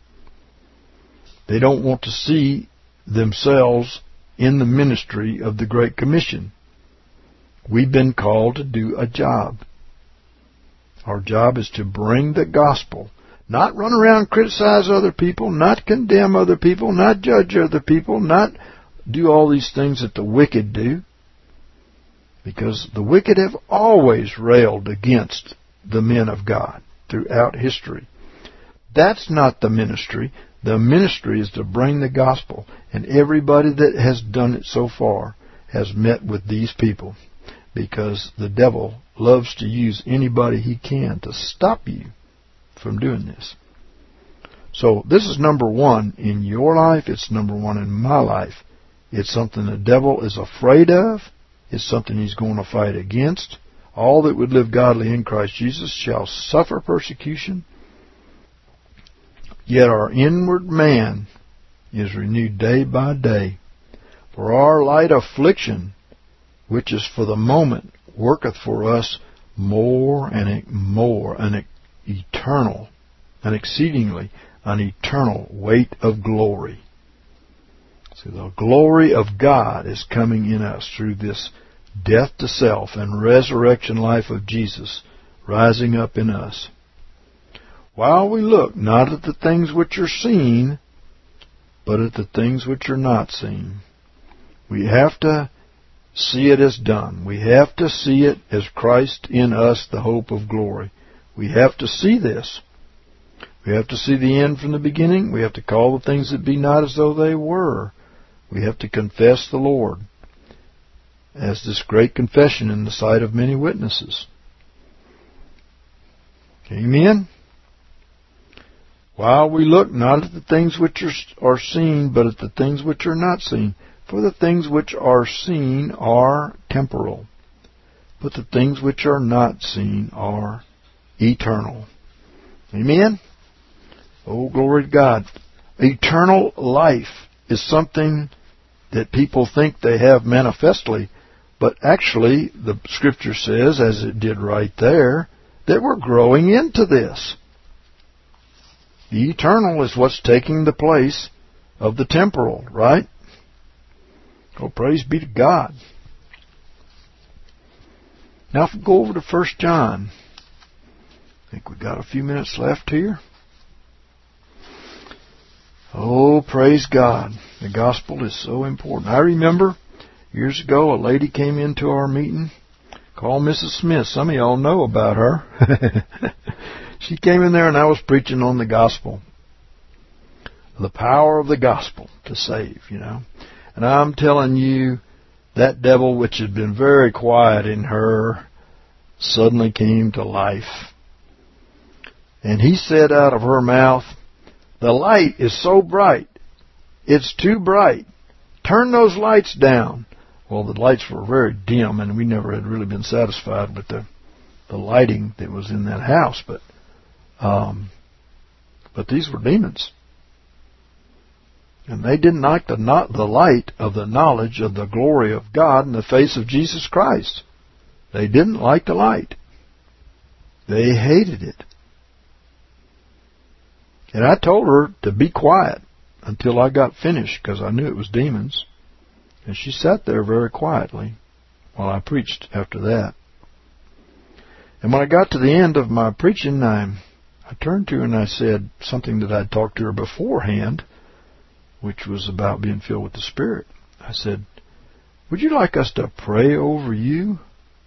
They don't want to see themselves in the ministry of the Great Commission. We've been called to do a job. Our job is to bring the gospel. Not run around and criticize other people, not condemn other people, not judge other people, not do all these things that the wicked do. Because the wicked have always railed against the men of God throughout history. That's not the ministry. The ministry is to bring the gospel. And everybody that has done it so far has met with these people. Because the devil loves to use anybody he can to stop you from doing this. So this is number one in your life. It's number one in my life. It's something the devil is afraid of. It's something he's going to fight against. All that would live godly in Christ Jesus shall suffer persecution. Yet our inward man is renewed day by day. For our light affliction, which is for the moment, worketh for us more and more an eternal, and exceedingly an eternal weight of glory. So the glory of God is coming in us through this death to self and resurrection life of Jesus rising up in us. While we look not at the things which are seen, but at the things which are not seen. We have to see it as done. We have to see it as Christ in us, the hope of glory. We have to see this. We have to see the end from the beginning. We have to call the things that be not as though they were. We have to confess the Lord as this great confession in the sight of many witnesses. Amen? While we look not at the things which are seen, but at the things which are not seen. For the things which are seen are temporal, but the things which are not seen are eternal. Amen? Oh, glory to God. Eternal life is something that people think they have manifestly, but actually the Scripture says, as it did right there, that we're growing into this. The eternal is what's taking the place of the temporal, right? Oh, praise be to God. Now, if we go over to 1 John, I think we've got a few minutes left here. Oh, praise God. The gospel is so important. I remember years ago a lady came into our meeting called Mrs. Smith. Some of y'all know about her. She came in there and I was preaching on the gospel. The power of the gospel to save, you know. And I'm telling you, that devil, which had been very quiet in her, suddenly came to life. And he said out of her mouth, "The light is so bright. It's too bright. Turn those lights down." Well, the lights were very dim, and we never had really been satisfied with the lighting that was in that house. But these were demons. And they didn't like the light of the knowledge of the glory of God in the face of Jesus Christ. They didn't like the light. They hated it. And I told her to be quiet until I got finished, because I knew it was demons. And she sat there very quietly while I preached after that. And when I got to the end of my preaching, I turned to her and I said something that I'd talked to her beforehand, which was about being filled with the Spirit. I said, "Would you like us to pray over you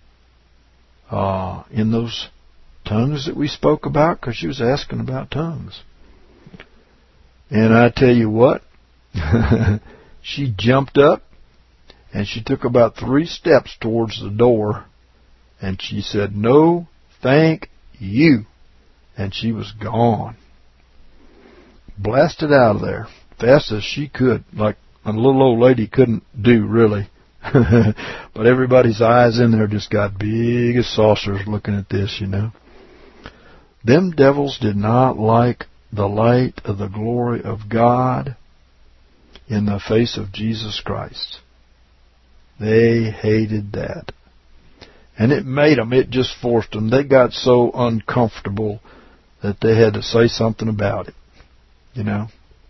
in those tongues that we spoke about?" Because she was asking about tongues. And I tell you what, she jumped up and she took about 3 steps towards the door and she said, "No, thank you." And she was gone. Blasted out of there. Fast as she could, like a little old lady couldn't do, really. But everybody's eyes in there just got big as saucers looking at this, you know. Them devils did not like the light of the glory of God in the face of Jesus Christ. They hated that. And it just forced them. They got so uncomfortable that they had to say something about it, you know.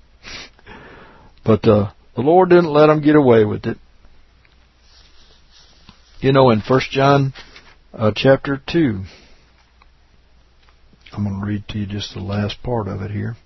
But the Lord didn't let them get away with it. You know, in 1 John chapter 2, I'm going to read to you just the last part of it here.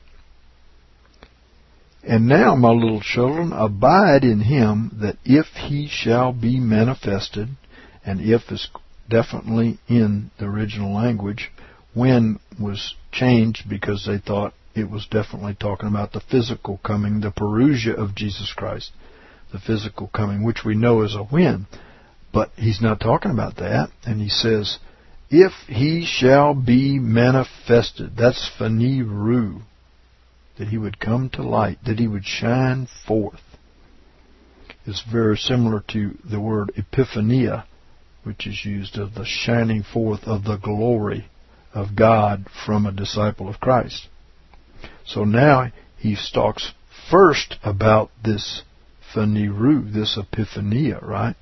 And now, my little children, abide in him, that if he shall be manifested, and if is definitely in the original language, when was changed because they thought it was definitely talking about the physical coming, the parousia of Jesus Christ, the physical coming, which we know is a when. But he's not talking about that, and he says, if he shall be manifested, that's phaniru, that he would come to light, that he would shine forth. It's very similar to the word epiphania, which is used of the shining forth of the glory of God from a disciple of Christ. So now he talks first about this phaniru, this epiphania, right?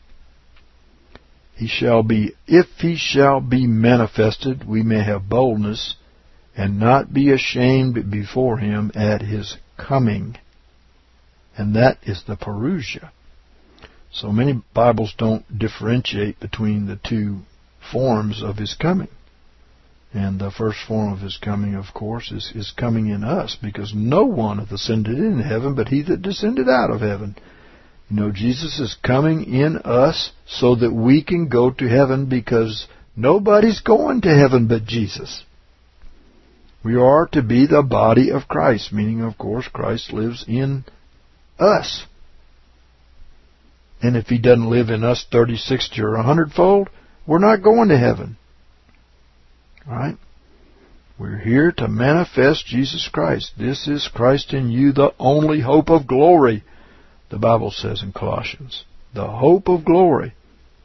If he shall be manifested, we may have boldness and not be ashamed before him at his coming. And that is the parousia. So many Bibles don't differentiate between the two forms of his coming. And the first form of his coming, of course, is coming in us, because no one hath ascended in heaven but he that descended out of heaven. You know, Jesus is coming in us so that we can go to heaven, because nobody's going to heaven but Jesus. We are to be the body of Christ, meaning, of course, Christ lives in us. And if he doesn't live in us 30, 60, or 100-fold, we're not going to heaven. Right? We're here to manifest Jesus Christ. This is Christ in you, the only hope of glory, the Bible says in Colossians. The hope of glory.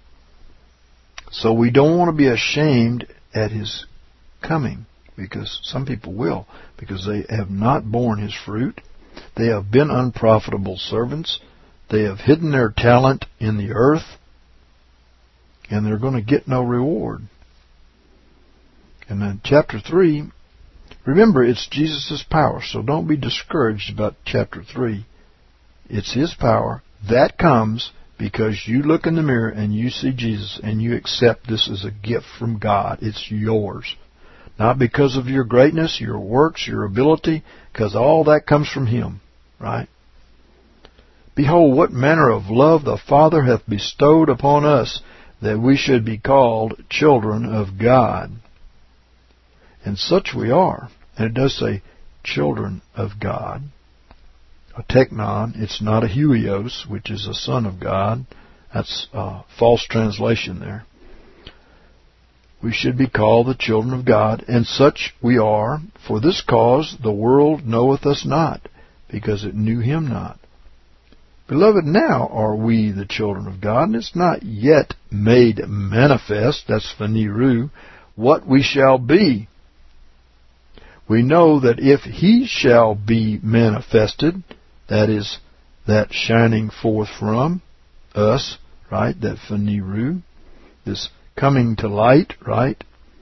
So we don't want to be ashamed at his coming, because some people will, because they have not borne his fruit. They have been unprofitable servants. They have hidden their talent in the earth, and they're going to get no reward. And then chapter 3, remember, it's Jesus' power, so don't be discouraged about chapter 3. It's his power. That comes because you look in the mirror and you see Jesus and you accept this as a gift from God. It's yours. Not because of your greatness, your works, your ability, because all that comes from him, right? Behold, what manner of love the Father hath bestowed upon us, that we should be called children of God. And such we are. And it does say children of God. A teknon, it's not a huios, which is a son of God. That's a false translation there. We should be called the children of God, and such we are. For this cause the world knoweth us not, because it knew him not. Beloved, now are we the children of God, and it's not yet made manifest, that's phaniru, what we shall be. We know that if he shall be manifested, that is, that shining forth from us, right, that phaniru, this coming to light, right,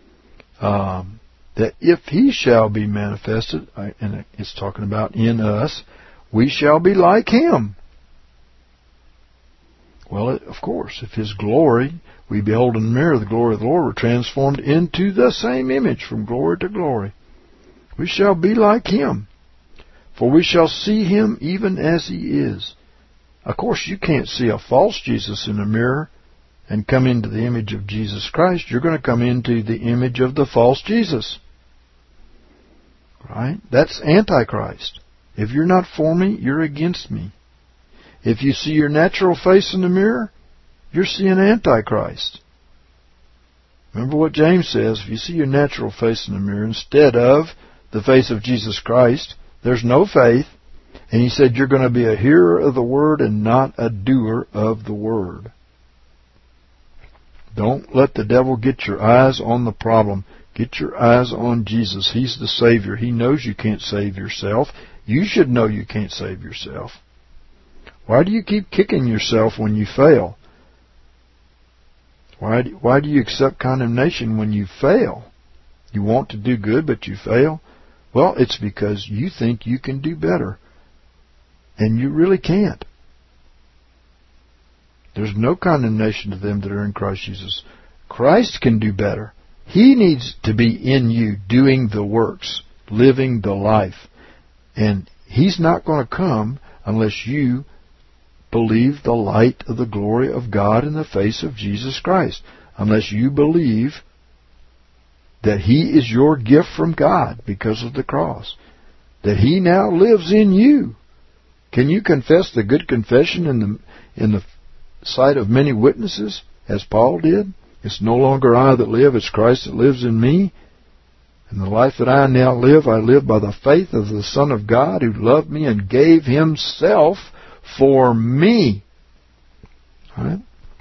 that if he shall be manifested, and it's talking about in us, we shall be like him. Well, of course, if his glory, we behold in the mirror the glory of the Lord, we're transformed into the same image from glory to glory. We shall be like him, for we shall see him even as he is. Of course, you can't see a false Jesus in a mirror and come into the image of Jesus Christ. You're going to come into the image of the false Jesus. Right? That's Antichrist. If you're not for me, you're against me. If you see your natural face in the mirror, you're seeing Antichrist. Remember what James says, if you see your natural face in the mirror instead of the face of Jesus Christ, there's no faith. And he said you're going to be a hearer of the word and not a doer of the word. Don't let the devil get your eyes on the problem. Get your eyes on Jesus. He's the Savior. He knows you can't save yourself. You should know you can't save yourself. Why do you keep kicking yourself when you fail? Why do you accept condemnation when you fail? You want to do good, but you fail? Well, it's because you think you can do better. And you really can't. There's no condemnation to them that are in Christ Jesus. Christ can do better. He needs to be in you doing the works, living the life. And He's not going to come unless you believe the light of the glory of God in the face of Jesus Christ. Unless you believe that He is your gift from God because of the cross. That He now lives in you. Can you confess the good confession in the sight of many witnesses, as Paul did? It's no longer I that live, it's Christ that lives in me. And the life that I now live, I live by the faith of the Son of God who loved me and gave Himself for me. All right?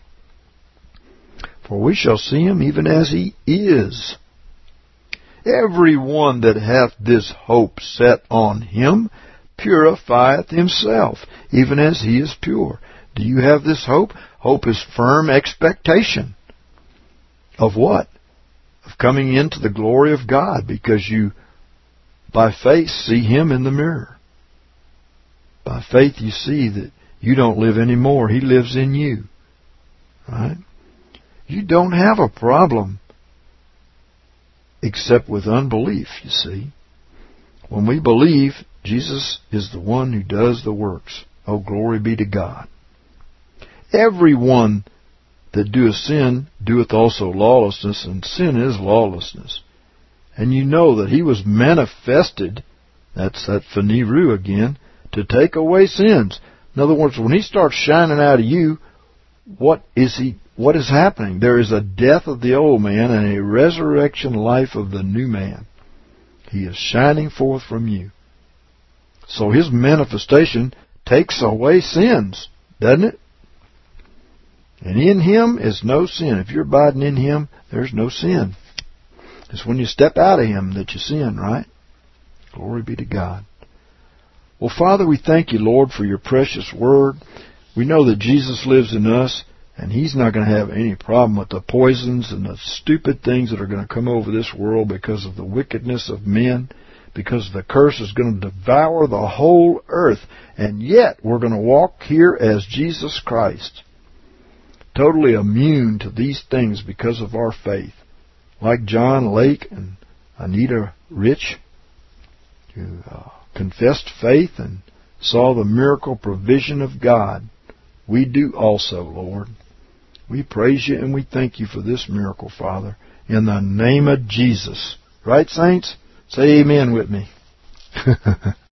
For we shall see Him even as He is. Every one that hath this hope set on Him purifieth himself, even as He is pure. Do you have this hope? Hope is firm expectation. Of what? Of coming into the glory of God, because you, by faith, see Him in the mirror. By faith you see that you don't live anymore. He lives in you. Right? You don't have a problem except with unbelief, you see. When we believe, Jesus is the one who does the works. Oh, glory be to God. Everyone that doeth sin doeth also lawlessness, and sin is lawlessness. And you know that He was manifested, that's that phaneru again, to take away sins. In other words, when He starts shining out of you, what is happening? There is a death of the old man and a resurrection life of the new man. He is shining forth from you. So His manifestation takes away sins, doesn't it? And in Him is no sin. If you're abiding in Him, there's no sin. It's when you step out of Him that you sin, right? Glory be to God. Well, Father, we thank You, Lord, for Your precious word. We know that Jesus lives in us, and He's not going to have any problem with the poisons and the stupid things that are going to come over this world because of the wickedness of men, because the curse is going to devour the whole earth. And yet, we're going to walk here as Jesus Christ, totally immune to these things because of our faith. Like John Lake and Anita Rich, who confessed faith and saw the miracle provision of God. We do also, Lord. We praise You and we thank You for this miracle, Father, in the name of Jesus. Right, saints? Say amen with me.